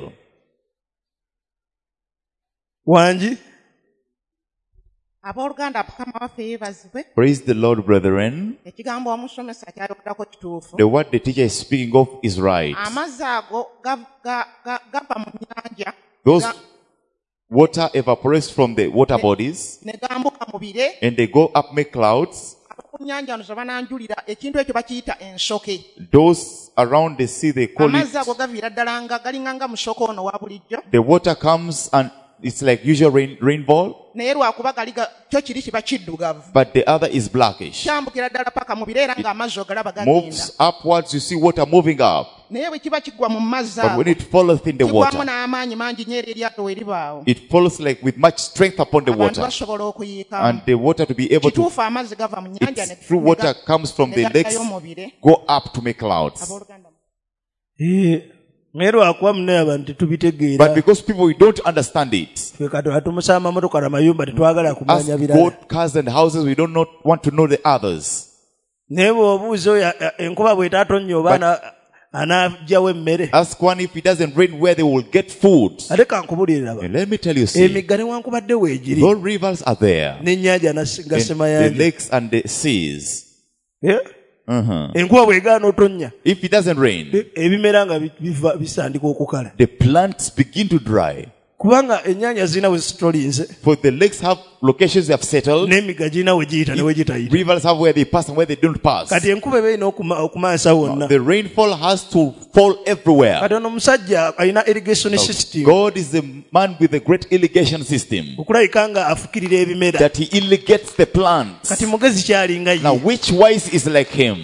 wangi abooluganda mukama waffe yeebazibwe Praise the Lord, brethren. ekigambo omusomesa kyayogerako kituufu The word the teacher is speaking of is right. amazzi ago gav- ga- ga- gava mu nnyanja Those ga- water evaporates from the water bodies ne gambuka mu bire and they go up, make clouds. ku nnyanja wano zebananjulira ekintu ekyo bakiyita ensoke Those around the sea, they call amazzi it, ago gaviira ddala nga galinga nga musoke ono wa bulijjo the water comes and it's like usual rain, rainfall, naye lwakuba gali ga- kyo kiri kiba kiddugavu but the other is blackish. kyambukira ddala paka mu bire era ng'amazzi ogalaba gagenda Moves upwards, you see water moving up. naye bwe kiba kigwa mu mazzi But ago when it falleth in the kigwamu water, n'amaanyi mangi nnyo eri eryato we libaawo it falls like with much strength upon the abantu water. basobola okuyiikamu And the water to be able to, kituufu amazzi gava mu nnyanja ne- it's through ne water ga- comes from ne the lakes, gaddayo mu bire go up to make clouds. abooluganda Eh, naye lwakuba munaye abantu tubitegeera But because people, we don't understand it. ffe katonda tumusa amamotoka na mayumba tetwagala As kumanya birala God, cars and houses, we don't not want to know the others. naye bw'obuuza oyo a- a- enkuba bw'etaatonnya oba ana- anaggyawo emmere Ask one if it doesn't rain where they will get food. ate kankubulirira ba And let me tell you, see, emigga newankubadde weegiri those rivers are there. n'ennyanja And nas- the gasemayanja lakes and the seas. Eh? Uh-huh. enkuba bw'egaana otonnya If it doesn't rain, e- ebimera nga bi- biva- bisandika okukala the plants begin to dry. kubanga ennyanja zirina we zitolinze For the lakes have locations they have settled. n'emigga girina we giyita ne we gitayita Rivers have where they pass and where they don't pass. kati enkuba eba erina okuma- okumansa wonna The rainfall has to fall everywhere. kati ono omusajja alina irrigation system God is the man with a great irrigation system okulabika nga afukirira ebimera that he irrigates the plants. kati mugezi kyalinga Now, ye which wise is like him?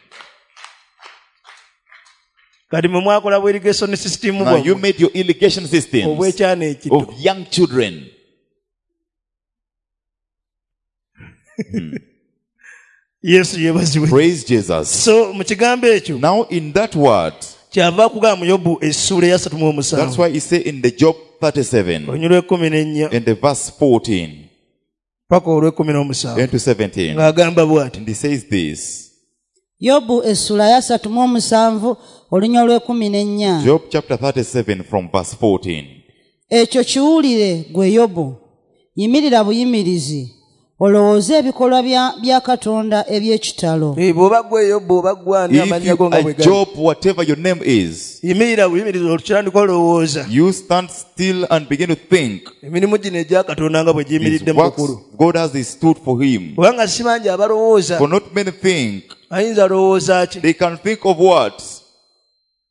kati mwe mwakola bu irrigation system Now, you bwammwe made your irrigation systems obwekyana ekitto of young children. yesu yeebazibwe Praise Jesus. so mu kigambo ekyo Now, in that word, kyava kugamba mu yobu essuula eyasatu mu that's omusanvu why he said in the Job thirty-seven, olunyi lw'ekkumi n'ennya in the verse fourteen paka olw'ekkumi n'omusanvu and to seventeen, ng'agamba bw'ati and he says this. yobu essula ya ssatu mu omusanvu olunya olw'ekkumi n'ennya Job chapter thirty-seven from verse fourteen. ekyo kiwulire gwe yobu yimirira buyimirizi olowooze ebikolwa bya, bya katonda eby'ekitalo Eh, bw'oba gwe yobu oba gwani If amannya go you nga bwe are gali Job, whatever your name is, yimirira buyimiriza olukirandika olowooza you stand still and begin to think. emirimu gino egya katonda nga bwe His giyimiridde mu works, bukulu God has he stood for him. kubanga si bangi abalowooza For not many think, ayinza alowooza ki they can think of what?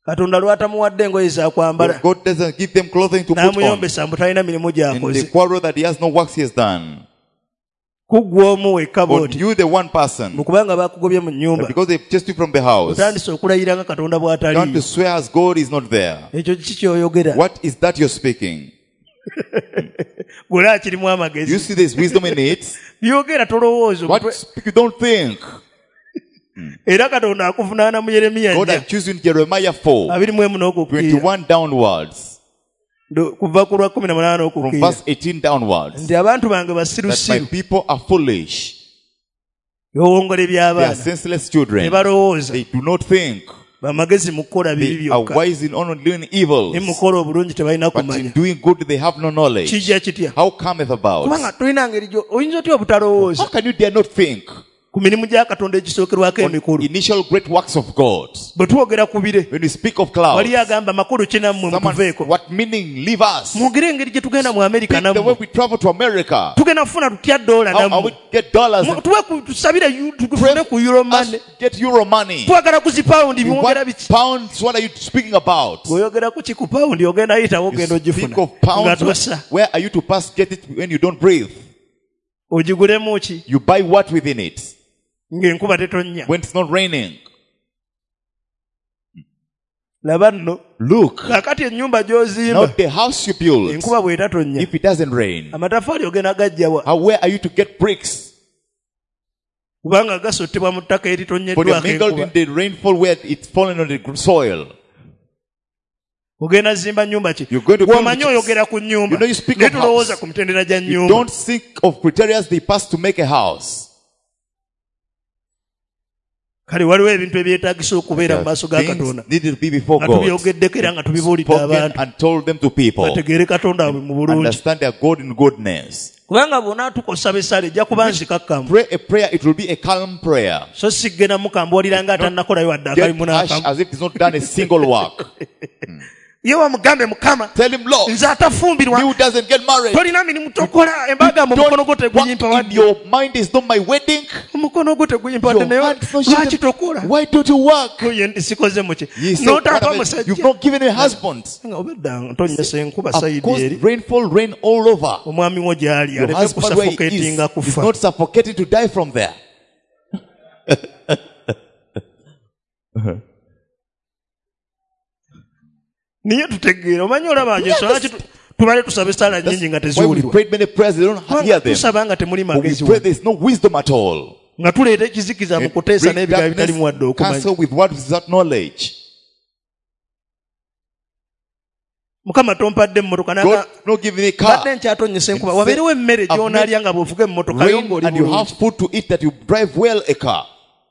katonda lwatamuwadde engoye zakwambala When God doesn't give them clothing to put on. n'amuyombesa mbu talina mirimu And they gy'akoze quarrel that he has no works he has done. kuggwa omu wekka But bw'oti you, the one person, kubanga bakugobye mu nnyumba but because they've chased you from the house, otandise okulayira nga katonda you want to bw'ataliyo swear as God is not there. ekyo kiki kyoyogera What is that you're speaking? bw'ola akirimu You amagezi see there's wisdom in it. byogera tolowooza What you speak, you don't think. era katonda akuvunaana mu yeremiya God nnya had chosen Jeremiah four, abiri mu emu n'okukkiira twenty-one downwards, Ndo- kuva ku lwa kumi na munaana from okukkiira verse eighteen downwards, nti abantu bange that my basirusiru people are foolish. byowongole They are by'abaana senseless ne children. balowooza They do not think. bamagezi mu kukola bibi They are byokka wise in only doing evils. ne mu kukola obulungi tebalina But in kumanya doing good they have no knowledge. kijja kitya How cometh about? kubanga tulina ngeri gyo oyinza otya obutalowooza How can you dare not think ku mirimu gya katonda egisookerwako on emikulu initial great works of God? bwe twogera ku bire When we speak of clouds, wali agamba makulu kinammwe someone, mutuveeko what meaning? Leave us. mwogere engeri gye tugenda mu amerika Think the way nammwe we travel to America. tugenda kufuna tutya dola How, how we nammwe get dollars Mu- and tuwe ku- tusabire yu- tufune ku euro us money get euro money. twagala ku zipawundi You mwogera want biki pounds? What are you speaking about? bw'oyogera ku ki ku pawundi ogenda yitawo ogenda You speak ogifuna of nga pounds. tosa Where are you to pass get it when you don't breathe? ogigulemu ki You buy what within it ng'enkuba tetonnya when it's not raining? laba nno Look, kakati ennyumba now gy'ozimba the house you build, enkuba bw'etatonnya if it doesn't rain, amatafaali ogenda gajjawa how, where are you to get bricks? kubanga gasottebwa mu ttaka For they are eritonyeddwako mingled in enkuba the rainfall where it's fallen on the soil. ogenda zimba nnyumba ki You're going to build bw'omanyi it. oyogera ku nnyumba You know you speak naye of tulowooza house. ku mitendera gya You nnyumba don't think of criteria they pass to make a house. kale waliwo ebintu ebyetaagisa okubeera mu maaso ga Things katonda needed to be before nga God. tubyogeddeko era nga tubibuulidde Spoken abantu and told them to people. bategeere katonda waabwe mu bulungi Understand their God in goodness. kubanga bw'onaatukosa essala ejja kuba nzikakkamu Pray a prayer, it will be a calm prayer. so siggenda mukambwalira nga atannakolayo wadde Get akalimu hush n'akamu as if he's not done a single work. ye wamugambe mukama Tell him, Lord, nze atafumbirwa you doesn't get married. tolina mirimu tokola embaga mu mukono gwo Don't teguyimpa work in wadde your mind is not my wedding. omukono gwo teguyimpa wadde Your naye hand is not lwaki shaken. tokola Why don't you work? Ye sikoze muki He said, what n'otaapa have I- musajja you've not given a husband. nga obedda ntonnyesa enkuba Of sayidi course, eri rainfall rain all over. omwami wo gy'ali Your aleke husband where he kusafoketinga is, is kufa not suffocating to die from there. niye tutegeere omanyi olaba njeso lwaki tu- tubale tusaba essala nnyingi nga That's why we teziwulirwa prayed many prayers, they don't hear Kubanga them. tusaba nga temuli But we magezi pray wadde. there's no wisdom at all. nga tuleeta ekizikiza mu kuteesa Bring n'ebigambo bitalimu wadde darkness, okumanyi cancel with words without knowledge. mukama tompadde emmotoka God naga not give me a badde car. nkyatonnyesa enkuba And wabeerewo say, emmere I've gy'onaalya nga bw'ovuga emmotoka yo Rain ng'oli and you have bulungi food to eat that you drive well a car.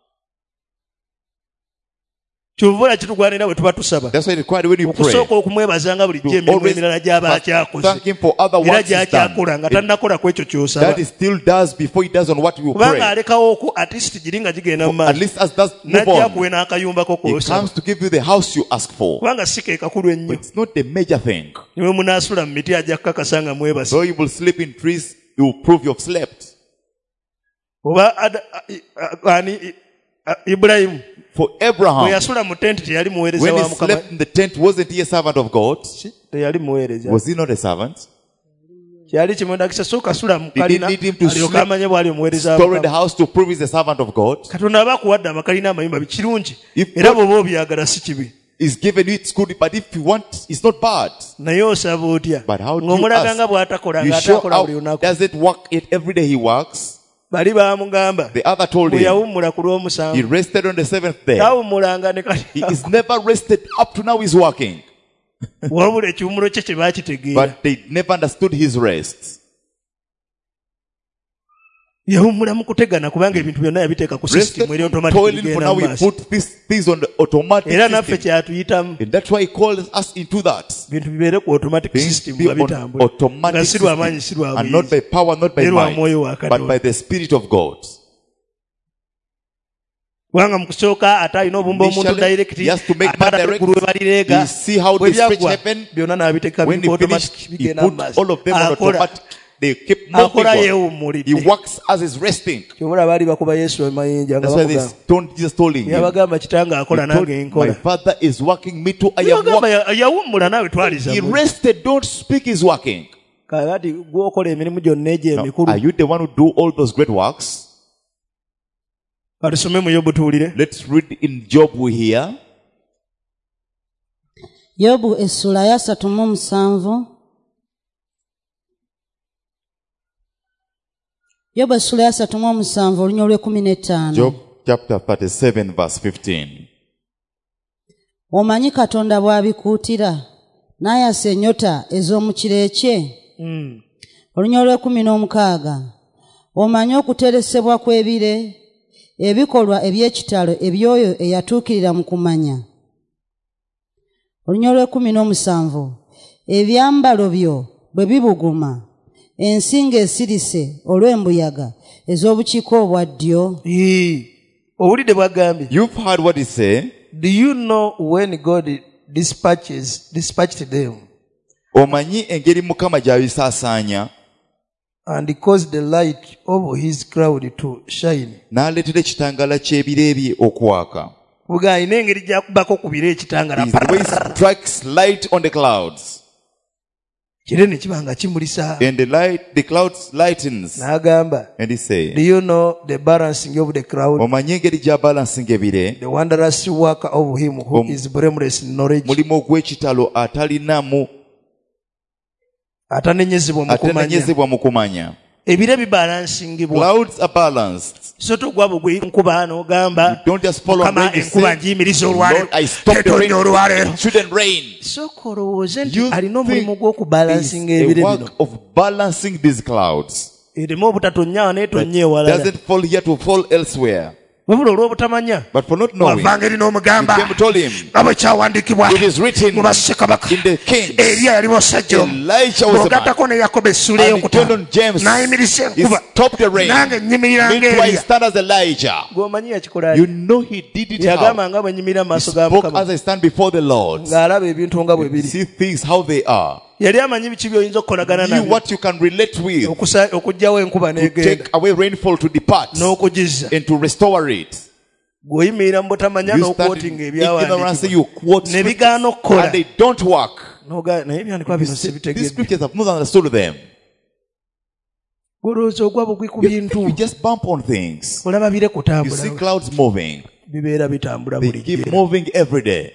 kyovula kitugwanira bwe tuba tusaba That's why it's required when you pray. okusooka okumwebazanga bulijjo You emirimu always emirala gy'aba must akyakoze thank him for other era works he's done. gy'akyakola nga tannakola ku ekyo ky'osaba That he still does before he does on what you kubanga pray. alekawo ku atisiti giri nga gigenda mu At maaso least as does move najja on. kuwe n'akayumbako He k'osaba comes to give you the house you ask for. kubanga si ke kakulu ennyo But it's not the major thing. niwe munaasula mu miti ajja kukakasa nga mwebase So you will sleep in trees, you will prove you've slept. oba Ada- I- I- ani I- I- ibulayimu For bwe Abraham, yasula mu tenti teyali muweereza when wa he mukama slept in the tent, wasn't he a servant of God? teyali muweereza Was he not a servant? kyali kimwendakisa sooka sula mu He didn't kalina need him to alyoke sleep, amanye bw'ali omuweereza wa Store in the mukama house to prove he's a servant of God. katonda aba akuwadde amakalina amayumba bikirungi If era God- bw'oba obyagala si kibi He's given you, it's good, but if you want, it's not bad. naye osaba otya But how do you ng'omulaga ask? nga bw'atakola You nga show atakola how buli lunaku does it work it every day he works? bali baamugamba The other told bwe him yawummula ku he lw'omusanvu rested on the seventh day. tawummulanga ne He kati is never rested up to now he's working. wabula ekiwummulo kye kye baakitegeera But they never understood his rest. yawummula mu kutegana kubanga ebintu byonna yabiteeka ku Rested sisitimu eri from automatic toiling, for bigenda now mu we maaso put this, these on the automatic era naffe system. kyatuyitamu And that's why he calls us into that. bintu bibeere ku automatic Things system be nga on bitambula automatic nga si lw'amaanyi si system. And not by lwabuyinza power, not by Naye lwa mwoyo wa might, Katonda. but by the Spirit of God. kubanga mu kusooka ate alina obumba omuntu Initially, direct he has to make ate man ate direct. ku lwe balireega You see how bwe the stretch byagwa happened? byonna n'abiteeka When biri ku he automatic finished, he bigenda mu put maaso all of them on akola automatic. they keep moving akola on. He yeewummulidde. works as he's resting. kyobula baali bakuba yesu amayinja nga That's why they bamugamba told Jesus told him. yabagamba kitanga akola He told, nange my nkola father is working, me too. I am yabagamba working. ya- yawummula naawe twaliza He mu- rested. Don't speak. He's working. kakati gwokola emirimu gyonna egyo Now, emikulu. are you the one who do all those great works? katusome mu Yobu tuwulire. Let's read in Job we hear. yobu essula ya asatu mu musanvu yobu essula ya asatu mu musanvu olunya olw'ekumi n'ettaano. Job chapter thirty-seven verse fifteen. omanyi katonda bw'abikuutira n'ayasa ennyota ez'omu kire kye. Mm. olunya olw'ekumi n'omukaaga omanyi okuteresebwa kw'ebire ebikolwa eby'ekitalo eby'oyo eyatuukirira mu kumanya. olunya olw'ekumi n'omusanvu ebyambalo byo bwe bibuguma ensingo esirise olw'embuyaga ez'obukiiko obwa ddyo. Ii. owulidde bwagambye. You've heard what he said. Do you know when God dispatches dispatched them Omanyi engeri Mukama gy'abisaasaanya and caused the light of his cloud to shine? n'aleetera ekitangaala ky'ebire bye okwaka. buga alina engeri gyakubako ku biro ekitangala Is the way he strikes light on the clouds. kire ne kiba nga kimulisa. And the light, the clouds lightens. n'agamba And he do said, you know the balancing of the cloud, omanyi engeri gy'abalansinga ebire, the wondrous work of him who Om- is blameless in knowledge, mulimu ogw'ekitalo atalinamu atanenyezebwa mu kumanya. atenenyezebwa mu kumanya. ebire bibalansingibwa. Clouds are balanced. so togwabo gwe nkuba n'ogamba Don't just follow Mukama rain. You enkuba say, ngiyimiriza Lord, olwaleero I stop the tetonnya rain. olwaleero. It shouldn't rain. sooka olowooze nti You alina omulimu think gw'okubalansinga it's ebire a bino work of balancing these clouds. ereme obutatonnya naye But tonnya ewalala. doesn't fall here to fall elsewhere. wabula olw'obutamanya But for not knowing, wavanga eri n'omugamba you came told him, nga bwe kyawandiikibwa it is written mu bassekabaka in the Kings, eriya yali musajja omu Elijah was a man. ng'ogattako ne yakobo essula And he turned on ey'okutaano James. n'ayimirisa He enkuba stopped the rain. nange nnyimirira Meanwhile, he ng'eriya. stand as Elijah. gwomanyi yakikola You know he did it yagamba how? nga bwe nnyimirira mu He maaso ga spoke mukama as I stand before the Lord. ng'alaba ebintu nga bwe biri. See things how they are. yali amanyi biki by'oyinza okukolagana You nabyo what you can relate with. okusa- okuggyawo enkuba To n'egenda take away rainfall, to depart, n'okugizza. and to restore it. gweoyimirira mu butamanya You stand n'okwotinga in ignorance, ebyawandiikibwa you quote ne scriptures, bigaana and okukola they don't work. N'oga- naye ebyandikwa bino These sibitegedde. scriptures have not understood them. golowooza ogwa bugwi ku You, bintu you just bump on things. olaba bire You kutambula see clouds moving. bibeera bitambula They buli keep gihe. moving every day.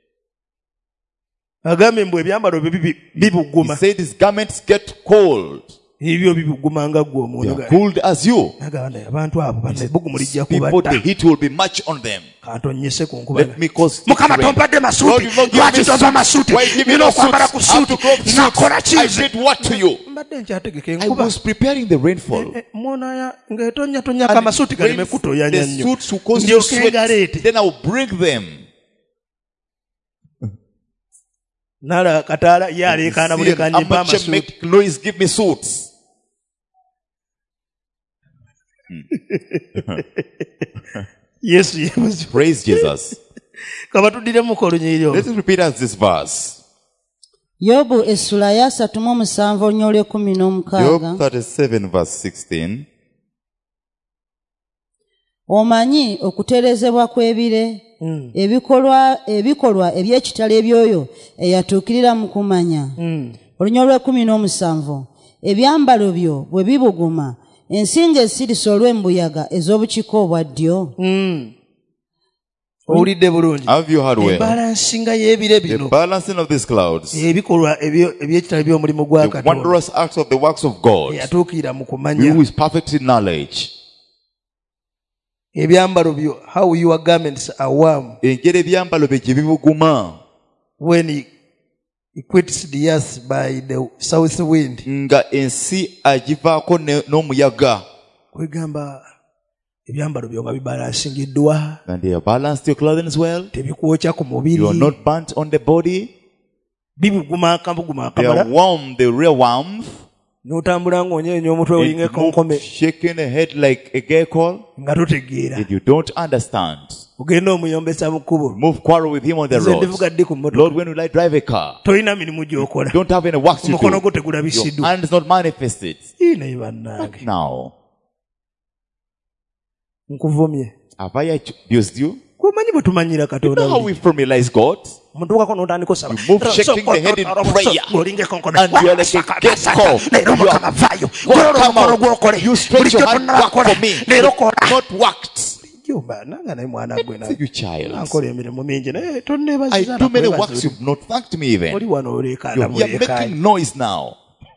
agambye mbu ebyambalo bye bibi- He bibuguma said his garments get cold. ebyo bibuguma nga ggwe They omwoyo are cooled as you. agamba naye abantu abo bano ebbugumu lijja People, kubatta the heat will be much on them. kantonnyese ku nkuba Let me cause mukama it to rain. tompadde Lord, masuuti you've not given lwaki me tova suits. masuuti Why give me nina no okwambala suits? ku I have to suuti clothe suits. nakola I kize did what to you? mbadde nkyategeka I enkuba was preparing the rainfall. Eh, mwonaya ng'etonnyatonnyako And amasuuti galeme rain- kutoyanya the nnyo suits will cause you ndyoke sweat. ngaleete Then I will bring them. nala kataala ye aleekaana buli See, kanyimba amateur amasuuti make noise, give me suits. yesu yebazi Praise Jesus. kabatuddire ku lunyiriro Let's repeat as this verse. yobu essula ya asatu mu musanvu olunya olw'ekumi n'omukaaga. Job thirty-seven verse sixteen. omanyi okutereezebwa kw'ebire Mm. ebikolwa ebikolwa eby'ekitalo eby'oyo eyatuukirira mu kumanya. Mm. olunya olw'ekumi n'omusanvu ebyambalo byo bwe bibuguma ensingo esirise olw'embuyaga ez'obukiiko obwa ddyo. Mm. owulidde bulungi Have you heard well? embalansinga y'ebire The bino balancing of these clouds, ebikolwa ebyo- eby'ekitalo by'omulimu gwa the katonda wondrous acts of the works of God, eyatuukirira mu kumanya who is perfect in knowledge. ebyambalo byo how your garments are warm Engeri ebyambalo bye gye bibuguma when he, he quits the earth by the south wind nga ensi agivaako ne- n'omuyaga. kwegamba ebyambalo byo nga bibalansingiddwa And they are balanced your clothing as well. tebikwokya ku mubiri You are not burnt on the body. bibuguma akabuguma They are akamala warm, the real warmth. n'otambula ng'onyeenya omutwe olinga And you ekonkome move shaking a head like a gecko. nga totegeera And you don't understand. ogenda omuyombesa mu kkubo Move quarrel with him on the nze road. ndivuga ddi ku mmotoka Lord, when will I drive a car? tolina mirimu gy'okola You don't have any works to omukono gwo do. Your tegulabisiddwa hand is not manifested. ii naye bannange Now, nkuvumye have I abused you? kumanyi bwe tumanyira You katonda know how we formalize God? omuntu wako n'otandika osaba You move shaking the head in prayer. ng'olinga enkonkona And you are like a gecko. leero You mukama are- vaayo God, golola come omukono out. gw'okole You stretch your bulijjo hand tonnaba back kola for me. leero kola Not worked. jomba nanga naye mwana gwe Say, you child. nankola emirimu mingi naye I tonneebaziza do many works. You've not thanked me even. oli wano oleekaana You're, you're buleekaanyi making noise now.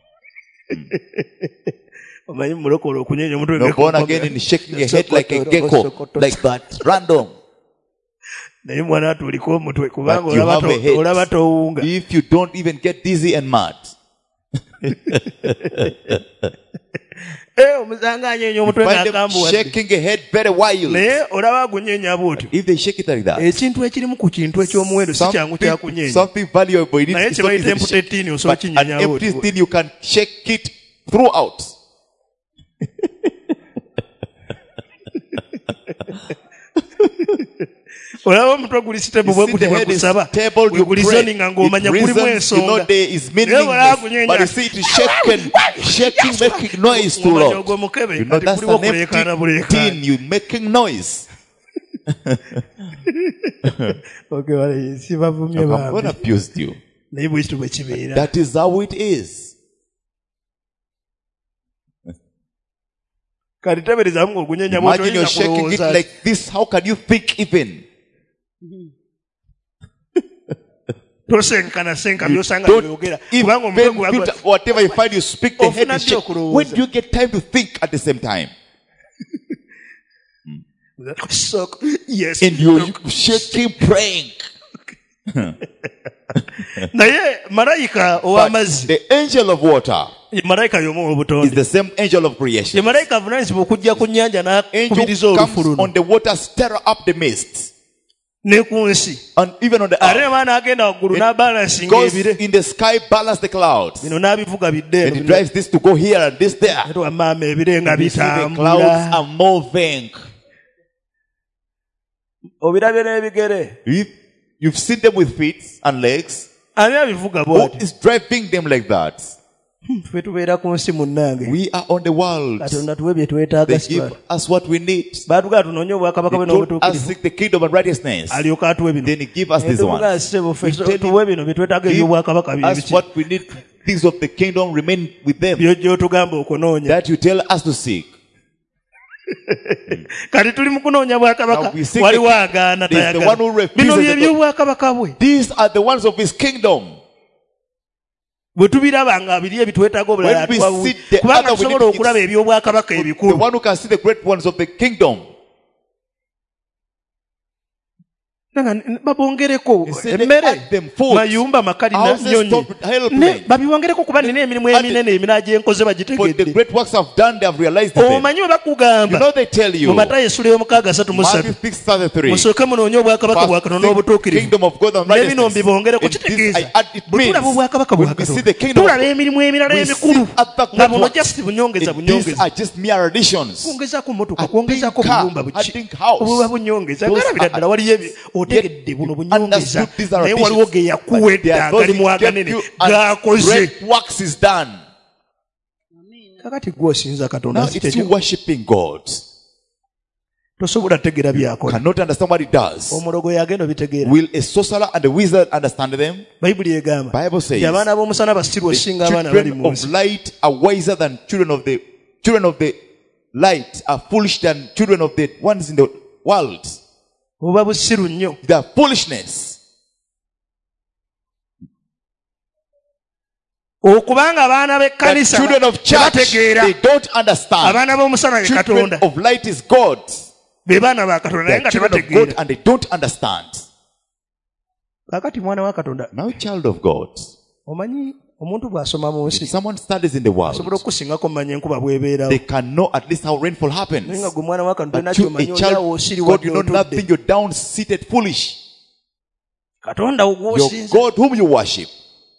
omanyi mulokole okunyenya omutwe No, born again and shaking your head like a gecko. Like that. Random. naye mwana atuliko omutwe kubanga But you olaba have a to- head. olaba towunga If you don't even get dizzy and mad. Eh, omuzanga anyenya omutwe Find them ng'akambuwadde shaking a head very wild. naye olaba agunyenya bwotyo If they shake it like that. ekintu ekirimu ku kintu ekyomuwendo si kyangu Something, kyakunyenya something valuable. It naye is, it's not kyebayita easy to shake. emputetiini osobola But an kinyenya empty bwotyo thing, you can shake it throughout. olaba omutwe guli sitable You bwe see gutya the bwe head is gusaba stable, bwe you guli pray. zoninga ng'omanya It gulimu reasons, you know ensonga there is naye bwe meaningless. agunyenya But you see it is shaking, shaking, making noise too ng'omanya loud. ogwo mukebe You know kati that's kuliwo an kuleekaana empty buleekaana tin. You making noise. Okay, wale, sibavumye I'm bambi gonna abuse you. naye bwe kityo bwe kibeera That is how it is. kati teberezaamu ng'ogunyenya bwotyo Imagine you're oyinza shaking it kulowooza like this. How can you think even? tosenkana senka byosanga Don't byogera kubanga omutwe even gwa- filter whatever you find, you speak the head Ofuna is ddi shake. okulowooza? When do you get time to think at the same time? So, yes And you're shaking, praying. naye malayika But ow'amazzi the angel of water ye malayika y'omu is obutonde the same angel of ye creation. malayika avunaanyizibwa okujja ku nnyanja n'akubiriza Angel olufu comes luno on the water, stir up the mist. ne ku nsi And even on the ate earth. maana agenda waggulu It n'abalansinga Goes ebire in the sky, balance the clouds. bino n'abivuga bidde And he drives this to go here and this there. wamaama ebire nga You see the clouds bitambula are moving. obirabye n'ebigere If you've seen them with feet and legs, ani abivuga who bw'ati is driving them like that? ffe tubeera ku nsi munnange We are on the world. katonda tuwe bye twetaaga They sitwala give us what we need. baatugaa tunoonye obwakabaka bwe They told us n'obutuukirivu seek the kingdom and righteousness. alyoka atuwe bino Then he give us these tuvuga ones. sebo ffe We tell him, tuwe bino bye twetaaga Give ebyobwakabaka us byebiki what we need. Things of the kingdom remain with them. byo gy'otugamba okunoonya That you tell us to seek. kati tuli mu kunoonya bwakabaka Now we seek waliwo the- agaana There's the tayagala one who refuses bino the bye God. byobwakabaka bwe These are the ones of his kingdom. bwe tubiraba nga biri ebitwetaaga obulala When we atuwa see the kubanga other, we tusobola need to okulaba ebyobwakabaka The ebikulu one who can see the great ones of the kingdom. Nanga- babongereko He said they emmere add them food. mayumba makalina Houses nnyonyi stopped help ne men. babibongereko kuba nina emirimu Add eminene emirala gye nkoze For the bagitegedde great works I've done, they have realized them. omanyi bwe You bakugamba know they tell you. mu matayo essula y'omukaaga asatu mu Matthew ssatu six thirty-three. musooke munoonye obwakabaka bwa katonda First, n'obutuukirivu kingdom of God and ne bino righteousness. mbibongereko And this kitegeeza I add, it bwe means tulaba obwakabaka when bwa we see the katonda kingdom of tulaba God, emirimu emirala we emikulu see other nga great buno works. just bunyongeza And these bunyongeza are just mere additions. kwongezaako motoka Adding kwongezaako car, buyumba buki adding house. obuba bunyongeza Those ngalabira are- ddala waliyo ebi- otegedde buno bunyongeza Understood these are naye additions. waliwo ge yakuwa But they are edda those gali who mu gave aganene you and gaakoze great works is done. kakati gwe osinza katonda Now si it's tekyo- you worshiping God. tosobola tegeera byakola Cannot understand what he does. omulogoyi agenda obitegeera Will a sorcerer and a wizard understand them? bayibuli egamba Bible says nti abaana b'omusana basirwa the osinga abaana bali children mu of nsi light are wiser than children of the children of the light are foolish than children of the ones in the world. buba busiru nnyo Their foolishness. okubanga abaana The b'ekkanisa children of church, tebategeera they don't understand. abaana b'omusana be Children katonda of light is God. be baana ba katonda They naye are nga children of God tebategeera and they don't understand. kakati mwana wa katonda Now, child of God, omanyi omuntu bw'asoma mu if nsi someone studies in the asobola world, okukusingako manya enkuba bw'ebeerawo they can know at least how rainfall naye nga happens. gwe mwana wa katonda But nakyo you, omanyi a olyawo child osiri of God, you wadde know nothing, otudde you're down seated foolish. katonda Your ogwosinza God whom you worship.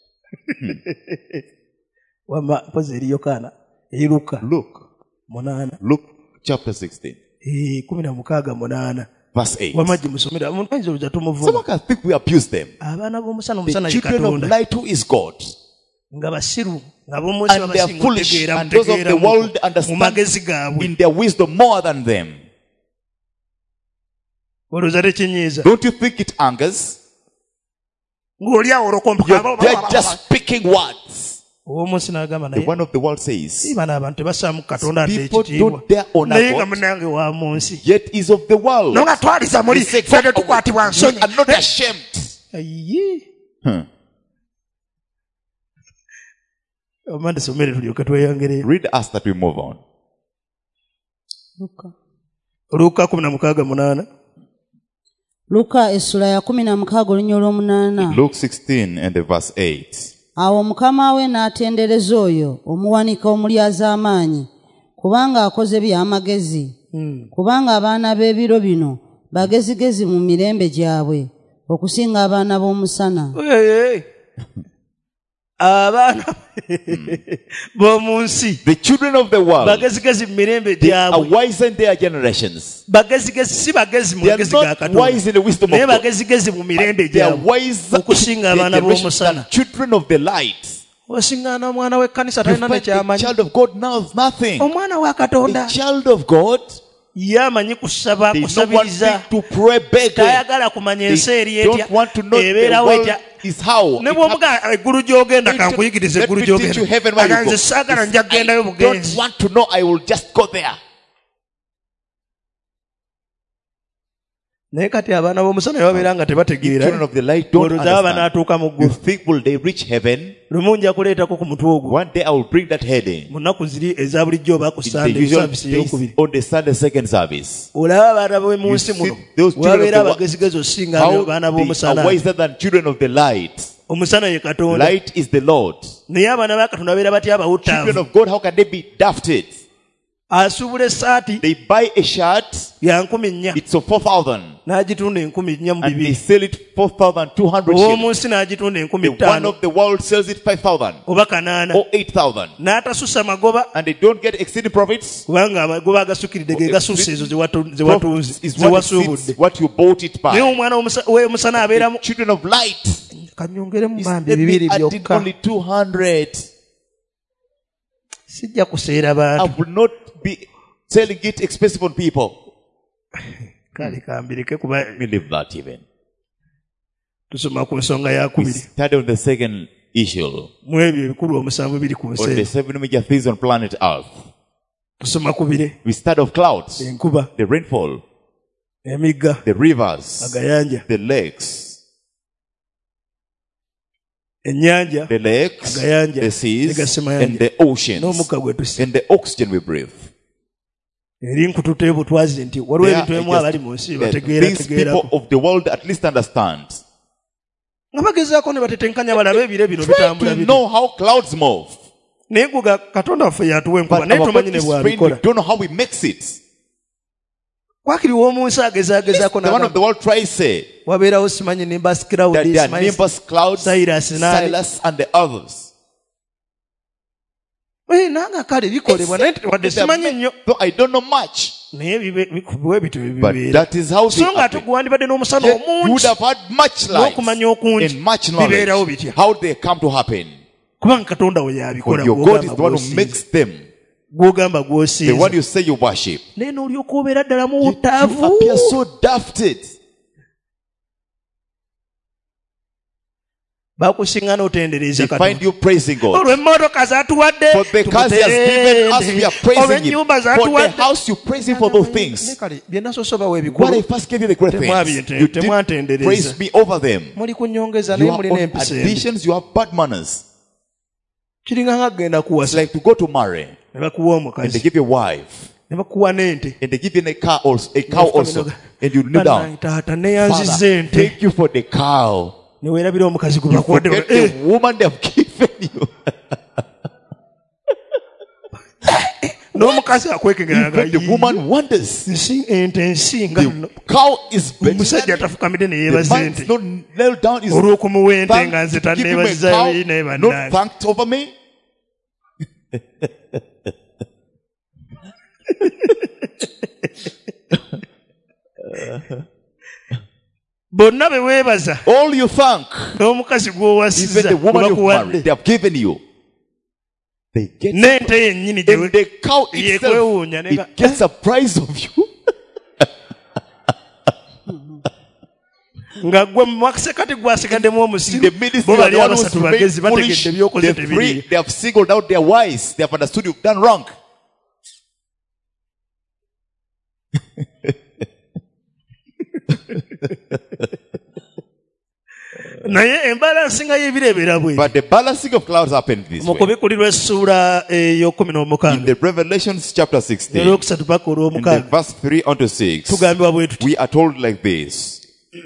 wama mpozi eri yokaana eri luka Look, munaana Luke chapter sixteen, Eh, kumi na mukaaga munaana verse eight. wamajje musomera omuntu ayinza olujja Someone tumuvuma can think we abuse them. abaana b'omusana The omusana ye children of katonda light, who is God. nga basiru nga b'omunsi And they are babasinga foolish, otegeera and those of mutegeera the mu- world mu understand magezi gaabwe in their wisdom more than them. olowooza tekinyiiza Don't you think it angers? ng'oli awo You're olokompuka they're just speaking words. ow'omunsi n'agamba The naye one of the world says, si bano abantu tebasaamu katonda adde people ekitiibwa don't dare honor naye nga God, munange wa mu nsi yet is of the world. no nga twaliza muli He said, ffe "Go tetukwatibwa away. nsonyi You are not ashamed." ayi Hmm. oma ndisomere tulyoke tweyongereyo Read us that we move on. Luka. luka kumi na mukaaga munaana Luka essula ya kumi na mukaaga olunya olw'omunaana. Luke sixteen and the verse eight. Awo mukama we n'atendereza oyo omuwanika omulyaza amaanyi kubanga akoze by'amagezi. Kubanga abaana b'ebiro bino bagezigezi mu mirembe gyabwe okusinga abaana b'omusana. Hey, abaana b'omu nsi The children of the world, bagezigezi mu mirembe they are gyabwe wise in their generations. bagezigezi si bagezi mu They are magezi ga not katonda wise in the wisdom of naye God. bagezigezi mu mirembe They are gyabwe wise in okusinga their abaana generations than b'omusana children of the light. osingana omwana w'ekkanisa You talina find the nekyamanyi child of God knows nothing. omwana wa katonda A child of God, ye amanyi kusaba they know one kusabiriza thing to pray begging. tayagala kumanya ensi eri They etya don't want to know the ebeerawo world etya is how. ne it bw'omuga eggulu gy'ogenda Let me kankuyigiriza let eggulu me teach you heaven where you gy'ogenda go. aganze saagala If nja kugendayo I don't bugenzi want to know, I will just go there. naye kati abaana b'omusana babeera nga Children tebategeera of the light don't olwo zaba understand. banaatuuka mu You ggulu think will they reach heaven? lumu nja kuleetako ku mutwe ogwo One day I will bring that heading. mu nnaku ziri eza bulijjo oba ku In the sande usual saavisi days eyokubiri on the Sunday second service. olaba abaana b'omu You nsi see muno those children of wabeera the wo- abagezigezi osinga How abaana they b'omusana are wiser than children of the light. omusana ye katonda Light is the Lord. naye abaana ba katonda babeera batya Children abawutaavu of God, how can they be dafted? asuubula essaati They buy a shirt, ya nkumi nnya it's of four thousand, n'agitunda enkumi nnya mu and they bibiri sell it four thousand two hundred ow'omu shillings. nsi n'agitunda enkumi The one ttaano of the world sells it five thousand oba kanaana or eight thousand, n'atasusa magoba and they don't get exceeding profits. kubanga amagoba agasukiridde ge gasusa ezo ze watu- ze watuuzi Profits is ze what wasuubudde exceeds what you bought it naye by. omwana w'omusa- w'omusana abeeramu Children of light, kanyongeremu is bambi bibiri I did byokka only two hundred. sijja kuseera I bantu will not be selling it expensive on people. kale kambireke kuba Let me leave that even. tusoma ku nsonga ya We kubiri study on the second issue, mu ebyo ebikulu omusanvu biri ku nsi on the eno. seven major things on planet Earth. tusoma ku bire We study of clouds, enkuba the rainfall, emigga the rivers, agayanja the lakes, ennyanja the lakes, Agayanja, the seas, Negasemayanja. and the oceans, n'omukka gwe tusi and the oxygen we breathe. eri nkutute butwazi nti waliwo There ebintu are emu just abali mu nsi the bategeera things people tegeerako of the world at least understand. nga bagezaako ne batetenkanya balabe ebire bino Try bitambula to biri know how clouds move. naye guga katonda waffe yatuwa enkuba But naye our tomanyi God ne is trained, we bwabikola don't know how he makes it. kwakiri w'omu nsi agezaagezaako The one of the n'agamba, world tries say wabeerawo simanyi nimbus that cloud there are simanyi Nimbus clouds, Cyrus n'ali. Silas, and the others. Eh, nanga kale bikolebwa naye wadde simanyi nnyo Though I don't know much, naye bibe- bikubiwe bityo but ebibeera that is how they so nga happen. tugwandibadde n'omusana Yet you would omungi have had much light n'okumanya okungi and much bibeerawo knowledge bitya how they come to happen. kubanga katonda we For yabikola your God is the one who makes them, gwogamba the one gw'osinza you say you worship. naye n'olyoka obeera ddala mu You, butaavu you appear so dafted. bakusinga n'otendereza They find katonda you praising God. olw'emmotoka zatuwadde For the cars he has given us, we are praising olw'ennyumba him. For the zatuwadde house, you praise him for those things. kale bye nasosoba What I weebikulu first gave you the great things, Temwabyente- you did temwantendereza. praise me over them. muli kunyongeza You naye are mulina on empisa embi additions, you have bad manners. kiringa nga kugenda It's kuwasa like to go to marry ne bakuwa and they omukazi give you a wife ne bakuwa n'ente and they give you a car also, a cow also, and you kneel down. Bannange, taata neyanziza Father, ente thank you for the cow. ne weerabira omukazi gwe You bakuwadde forget Eh, the woman they have given you. n'omukazi akwekegera But the woman wonders. nsi ente nsinga nno The cow is better omusajja than atafukamidde ne the yeebaza man ente is not knelt down, is olw'okumuwa ente thanked nga nze to give him a tanneebazizayo cow, naye not bannange thanked over me. bonna be weebaza All you thank, n'omukazi even gw'owasizza the woman you've married, bakuwadde they have given you. They get n'ente yennyini and the cow itself, yekwewuunya nega it gets a prize of you. nga gwe mwakisekati gwasigaddemu In omusiru the ministry, bo you are bali the one who's abasatu made bagezi bategedde foolish. byokoze The three, tebiriyo they have singled out their wise. They have understood you've done wrong. naye embalansinga y'ebireebera bwe But the balancing of clouds happened this mu way. kubikulirwa essuula ey'okumi In n'omukaaga the Revelations chapter sixteen, olwokusatu paka in the olw'omukaaga verse three unto six, tugambibwa bwe tuti we are told like this.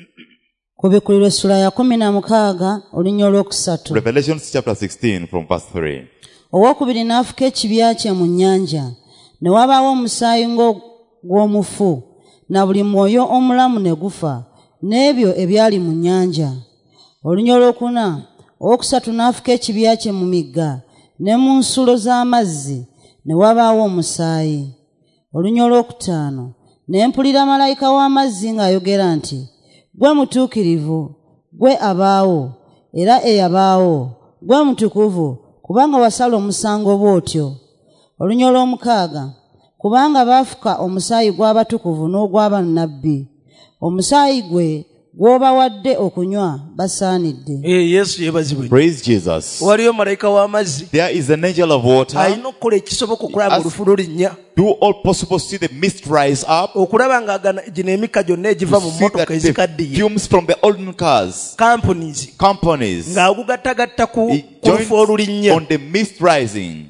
kubikulirwa essula ya kumi na mukaaga olunya olwokusatu. Revelations chapter sixteen from verse three. Owookubiri n'afuka ekibya kye mu nnyanja, ne wabaawo omusaayi ng'ogw'omufu, na buli mwoyo omulamu ne gufa, n'ebyo ebyali mu nnyanja. Olunya olwokuna, owookusatu n'afuka ekibya kye mu migga, ne mu nsulo z'amazzi, ne wabaawo omusaayi. Olunya olwokutaano, ne mpulira malayika w'amazzi ng'ayogera nti, gwe mutuukirivu, gwe abaawo, era eyabaawo, gwe mutukuvu, kubanga wasala omusango bw'otyo. Olunya olw'omukaaga, kubanga baafuka omusaayi gw'abatukuvu n'ogw'abannabbi. Omusaayi gwe gw'obawadde okunywa basaanidde. Eh, yesu yeebazibwe Praise Jesus. waliyo malayika w'amazzi There is an angel of water. alina okukola ekisoboka okulaba As- olufu lulinnya Do all possible to see the mist rise up. okulaba nga gana- gino emikka gyonna egiva To mu see mmotoka that the ezikaddiye fumes from the olden cars, companies companies, ng'agugattagatta ku it ku lufu joins olulinnya on the mist rising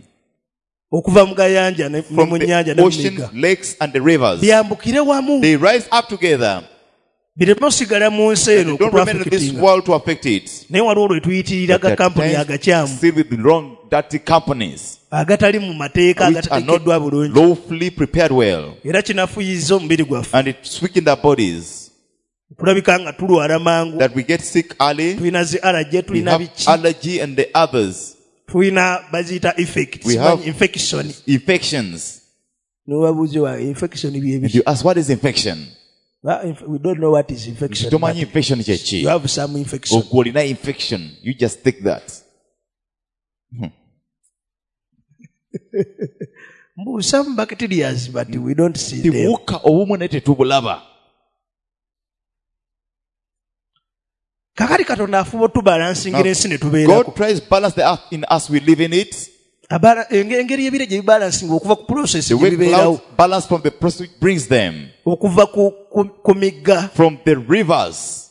okuva mu gayanja ne ne from mu the nnyanja ne mu ocean, migga lakes, and the rivers. byambukire wamu They rise up together. bireme osigala mu nsi eno They don't remain in this okutwafikitinga world to affect it. naye waliwo lwe tuyitiriraga But at kampuni times, agakyamu still with the wrong, dirty companies, agatali mu mateeka which are not agatateekeddwa bulungi lawfully prepared well, era kinafuyiza omubiri gwaffe and it's weakened our bodies, tulabika nga tulwala mangu that we get sick early. tulina zi allergy We tulina have biki allergy and the others, tulina baziyita effect We simanyi have- infection infections. nobabuuze wa infection And byebiki you ask, what is infection? we don't know what is infection Tomanyi but infection you chechi. have some infection Ogwolina infection. You just take that. Mbu, some bacteria but we don't see them Tibuuka obumwe naye tetubulaba. kakati katonda afuba otubalansingira ensi ne tubeerako God tries to balance the earth in us. We live in it. Abala- enge- engeri ebire gye bibalansinga okuva ku process The gye way bibeerawo clouds balance from the process which brings them okuva ku, ku, ku migga from the rivers.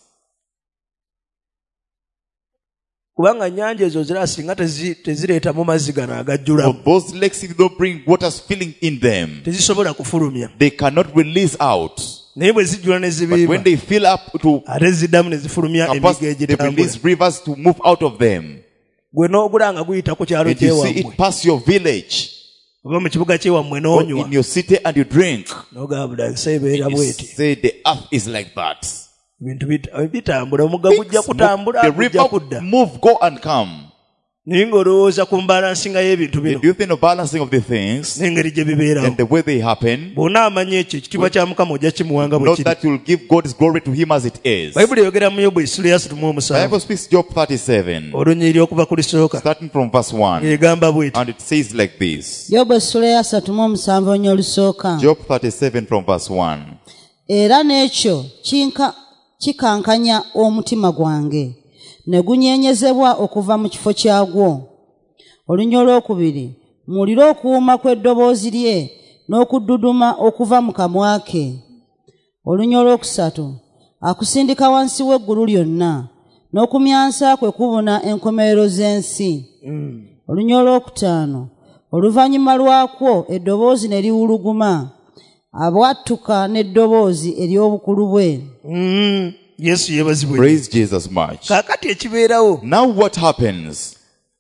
kubanga nnyanja ezo zira singa tezi- tezireetamu mazzi gano For agajjulamu those lakes, if they don't bring waters filling in them, tezisobola kufulumya they cannot release out. naye bwe zijjula ne But zibiiba when they fill up to ate ziddamu ne zifulumya emigga capacity, they egitambula release rivers to move out of them. gwe n'ogulanga guyita ku kyalo And you see kyewammwe it pass your village oba mu kibuga kyewammwe or n'onywa in your city and you drink. n'ogamba nsi ebeera You bweti say the earth is like that. ebintu bit- bitambula omugga Things gujja move, kutambula the gujja river kudda move, go and come. naye ng'olowooza ku mbalansinga y'ebintu bino Do you think the balancing of the things n'engeri gye bibeerawo and the way they happen? bw'ona amanya ekyo ekitiibwa kya mukama ojja kimuwanga bwe Know kiri that you'll give God's glory to Him as it is. bayibuli eyogera mu yobu essula ya asatu mu omusanvu Bible speaks Job thirty-seven, olunyiriri okuva ku lisooka starting from verse one, egamba bweti and it says like this. Yobu essula ya asatu mu omusanvu olunya olusooka. Job thirty-seven from verse one. Era n'ekyo kinka- kikankanya omutima gwange, ne gunyeenyezebwa okuva mu kifo kyagwo. Olunya olwokubiri, muwulire okuwuuma kw'eddoboozi lye n'okududuma okuva mu kamwa ke. Olunya olwokusatu, akusindika wansi w'eggulu lyonna, n'okumyansa kwe kubuna enkomerero z'ensi. Olunya olwokutaano, oluvannyuma lwakwo eddoboozi ne liwuluguma, abwattuka n'eddoboozi ery'obukulu bwe. Mm, yesu yeebazibwe Praise Jesus much. kaakati ekibeerawo Now what happens?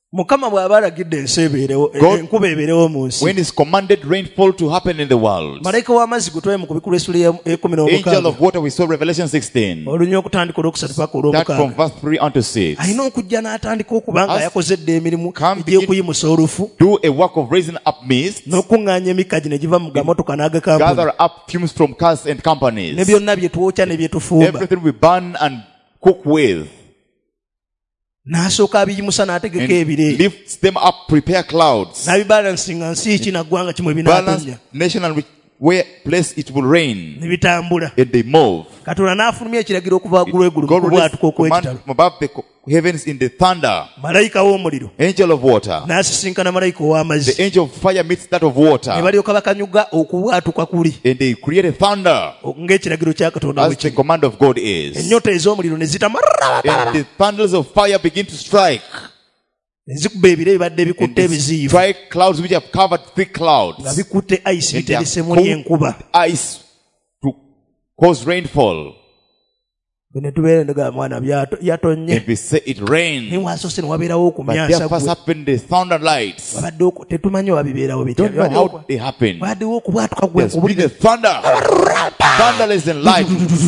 Mukama bw'aba alagidde ensi ebeerewo, God- enkuba ebeerewo mu nsi. When He's commanded rainfall to happen in the world, Malayika w'amazzi gwe tulabye mu kubikula essula ekumi angel n'omukaaga of water, we saw Revelation sixteen, olunya okutandika olwokusatu paka that from olwomukaaga verse three unto six, alina okujja n'atandika okuba nga As- yakoze dda emirimu Come egy'okuyimusa olufu do a work of raising up mist, n'okuŋŋaanya emikka gino egiva mu gamotoka n'agakampuni gather up fumes from cars and ne companies, byonna bye twokya ne bye tufumba everything we burn and cook with, n'asooka abiyimusa n'ategeka and ebire lifts them up, prepare clouds, n'abibalansinga nsi ki na ggwanga kimwe balance binaatonnya nation and which where place it will rain, ne bitambula and they move. katonda n'afulumya ekiragiro okuva waggulu egulu God mu released kubwatuka command okw'ekitalo from above the co- heavens in the thunder. malayika w'omuliro Angel of water, n'asisinkana malayika ow'amazzi the angel of fire meets that of ne water, balyoka bakanyuga okubwatuka kuli and they create a thunder ng'ekiragiro kya katonda as bwe the kiri command of God is. ennyota ez'omuliro ne zita And the thunders of fire begin to strike, ne zikuba ebire ebibadde and bikutte they ebiziivu strike clouds which have covered thick nga clouds, bikutte ayisi and they are biterese muli coated enkuba with ice to cause rainfall. bwe ne tubeera ndagamba mwana byato- yatonye And we say it naye rained, wasoose ne wabeerawo but there okumyansa first gwe happened the thunder lights. wabadde oku- tetumanyi wabibeerawo bitya Don't know how they happen. wabaddewo okubwatuka gwe There's been a thunder, thunderless and light,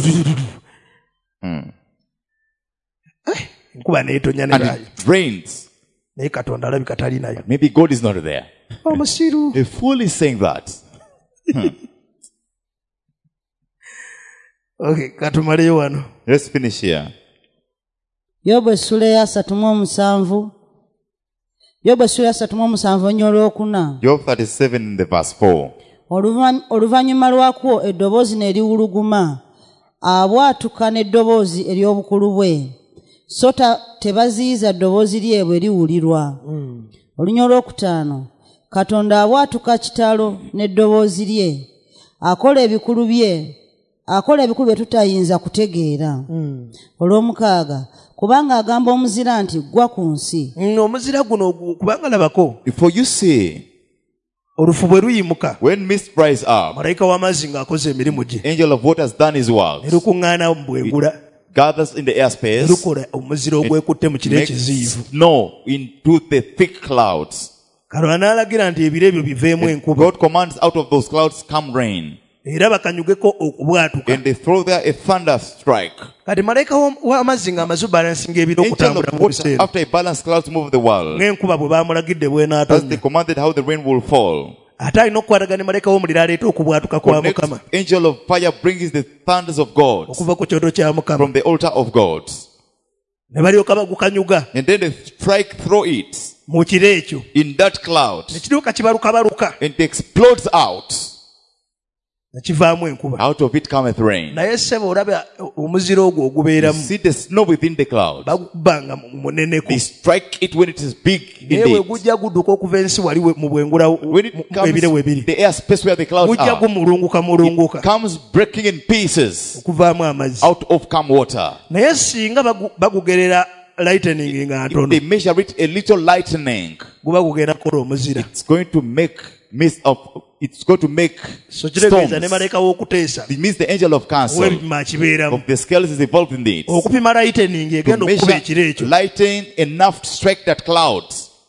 enkuba neetonya ne and baayo it rains. naye katonda alabika tali nayo Maybe God is not there. omusiru A fool is saying that. okay katumaleyo wano Let's finish here. yobu essula eyasatu mu omusanvu yobu essula eyasatu mu omusanvu ennyo olwokuna Job thirty-seven in the verse four. Oluva- oluvannyuma lwakwo eddoboozi ne liwuluguma abwatuka n'eddoboozi ery'obukulu bwe so ta- tebaziyiza ddoboozi lye bwe liwulirwa olunya olwokutaano katonda abwatuka kitalo n'eddoboozi lye akola ebikulu bye akola ebikulu bye tutayinza kutegeera olw'omukaaga kubanga agamba omuzira nti ggwa ku nsi Mm, omuzira guno ogu- kubanga labako For you see, olufu bwe luyimuka when mist rise up, malayika w'amazzi ng'akoze emirimu gye angel of water has done his work, ne lukuŋŋaana mu bwengula gathers in the ne airspace, lukola omuzira ogwekutte mu kiro makes ekiziivu snow into the thick clouds. kalwa n'alagira nti ebiro ebyo biveemu enkuba God commands out of those clouds come rain, era bakanyugeko okubwatuka and they throw there a thunder strike. kati malayika w'om- w'amazzi ng'amaze balansinga ebiro Angel okutambula of mu water, biseera after a balanced clouds move the world, ng'enkuba bwe baamulagidde as they bw'enaatonya commanded how the rain will fall. ate alina okukwatagana ne malayika w'omuliro aleeta okubwatuka kwa Connect, mukama angel of fire brings the thunders of God okuva ku kyoto kya mukama from the altar of God, ne balyoka bagukanyuga and then they strike through it mu kiro ekyo in that cloud, ne kiryoka kibalukabaluka and it explodes out. ne kivaamu enkuba Out of it cometh rain. naye ssebo olaba omuzira ogwo You ogubeeramu see the snow within the cloud. bagukubanga mu- muneneko They strike it when it is big naye bwe indeed. gujja gudduka okuva ensi wali we- mu bwengula When it mu- comes ebire we biri the airspace where the clouds gujja are, gumulunguka mulunguka comes breaking in pieces okuvaamu amazzi out of come water. naye singa bagu- bagugerera lightning nga If ntono they measure it a little lightning, guba gugenda kukola omuzira it's going to make mist of, it's going to make so kitegeeza ne storms. malayika w'okuteesa It means the angel of counsel ow'ebipimo akibeeramu of the scales is involved in it. okupima lightning To egenda okukuba ekiro measure ekyo lighting enough to strike that cloud.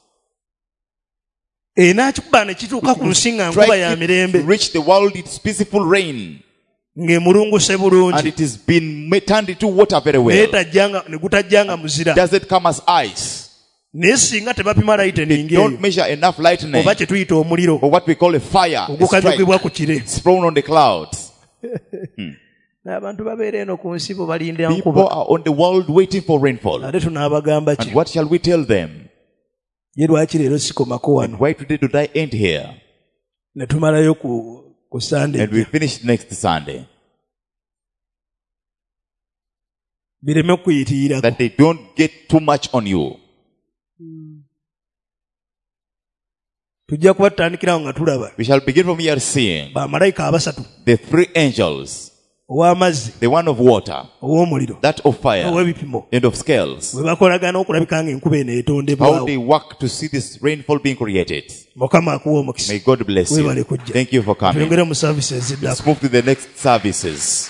enaakikuba ne kituuka ku nsi nga nkuba Strike ya it mirembe to reach the world its peaceful rain. ng'emulunguse And bulungi it has been ma- turned into water very naye well. tajjanga ne gutajjanga muzira Does it come as ice? naye singa tebapima lightning They don't eyo measure enough lightning oba kye tuyita omuliro or what we call a fire. A strike. ogukanyugibwa ku kire It's thrown on the clouds. n'abantu babeera eno ku nsi bo balinda People nkuba are on the world waiting for rainfall. ate tunaabagamba ki And what shall we tell them? ye lwaki leero sikomako And wano why today did I end here? ne tumalayo ku ku sande And we finish next Sunday. bireme kuyitirirako That they don't get too much on you. tujja kuba tutandikirawo nga tulaba We shall begin from here seeing bamalayika abasatu the three angels, ow'amazzi the one of water, ow'omuliro that of fire, ow'ebipimo and of scales. bwe bakolagana okulabika nga enkuba eno How etondebwawo they work to see this rainfall being created. mukama akuwa omukisa May God bless Webale you. kujja. Thank you for coming. tuyongere mu saavisi eziddako Let's move to the next services.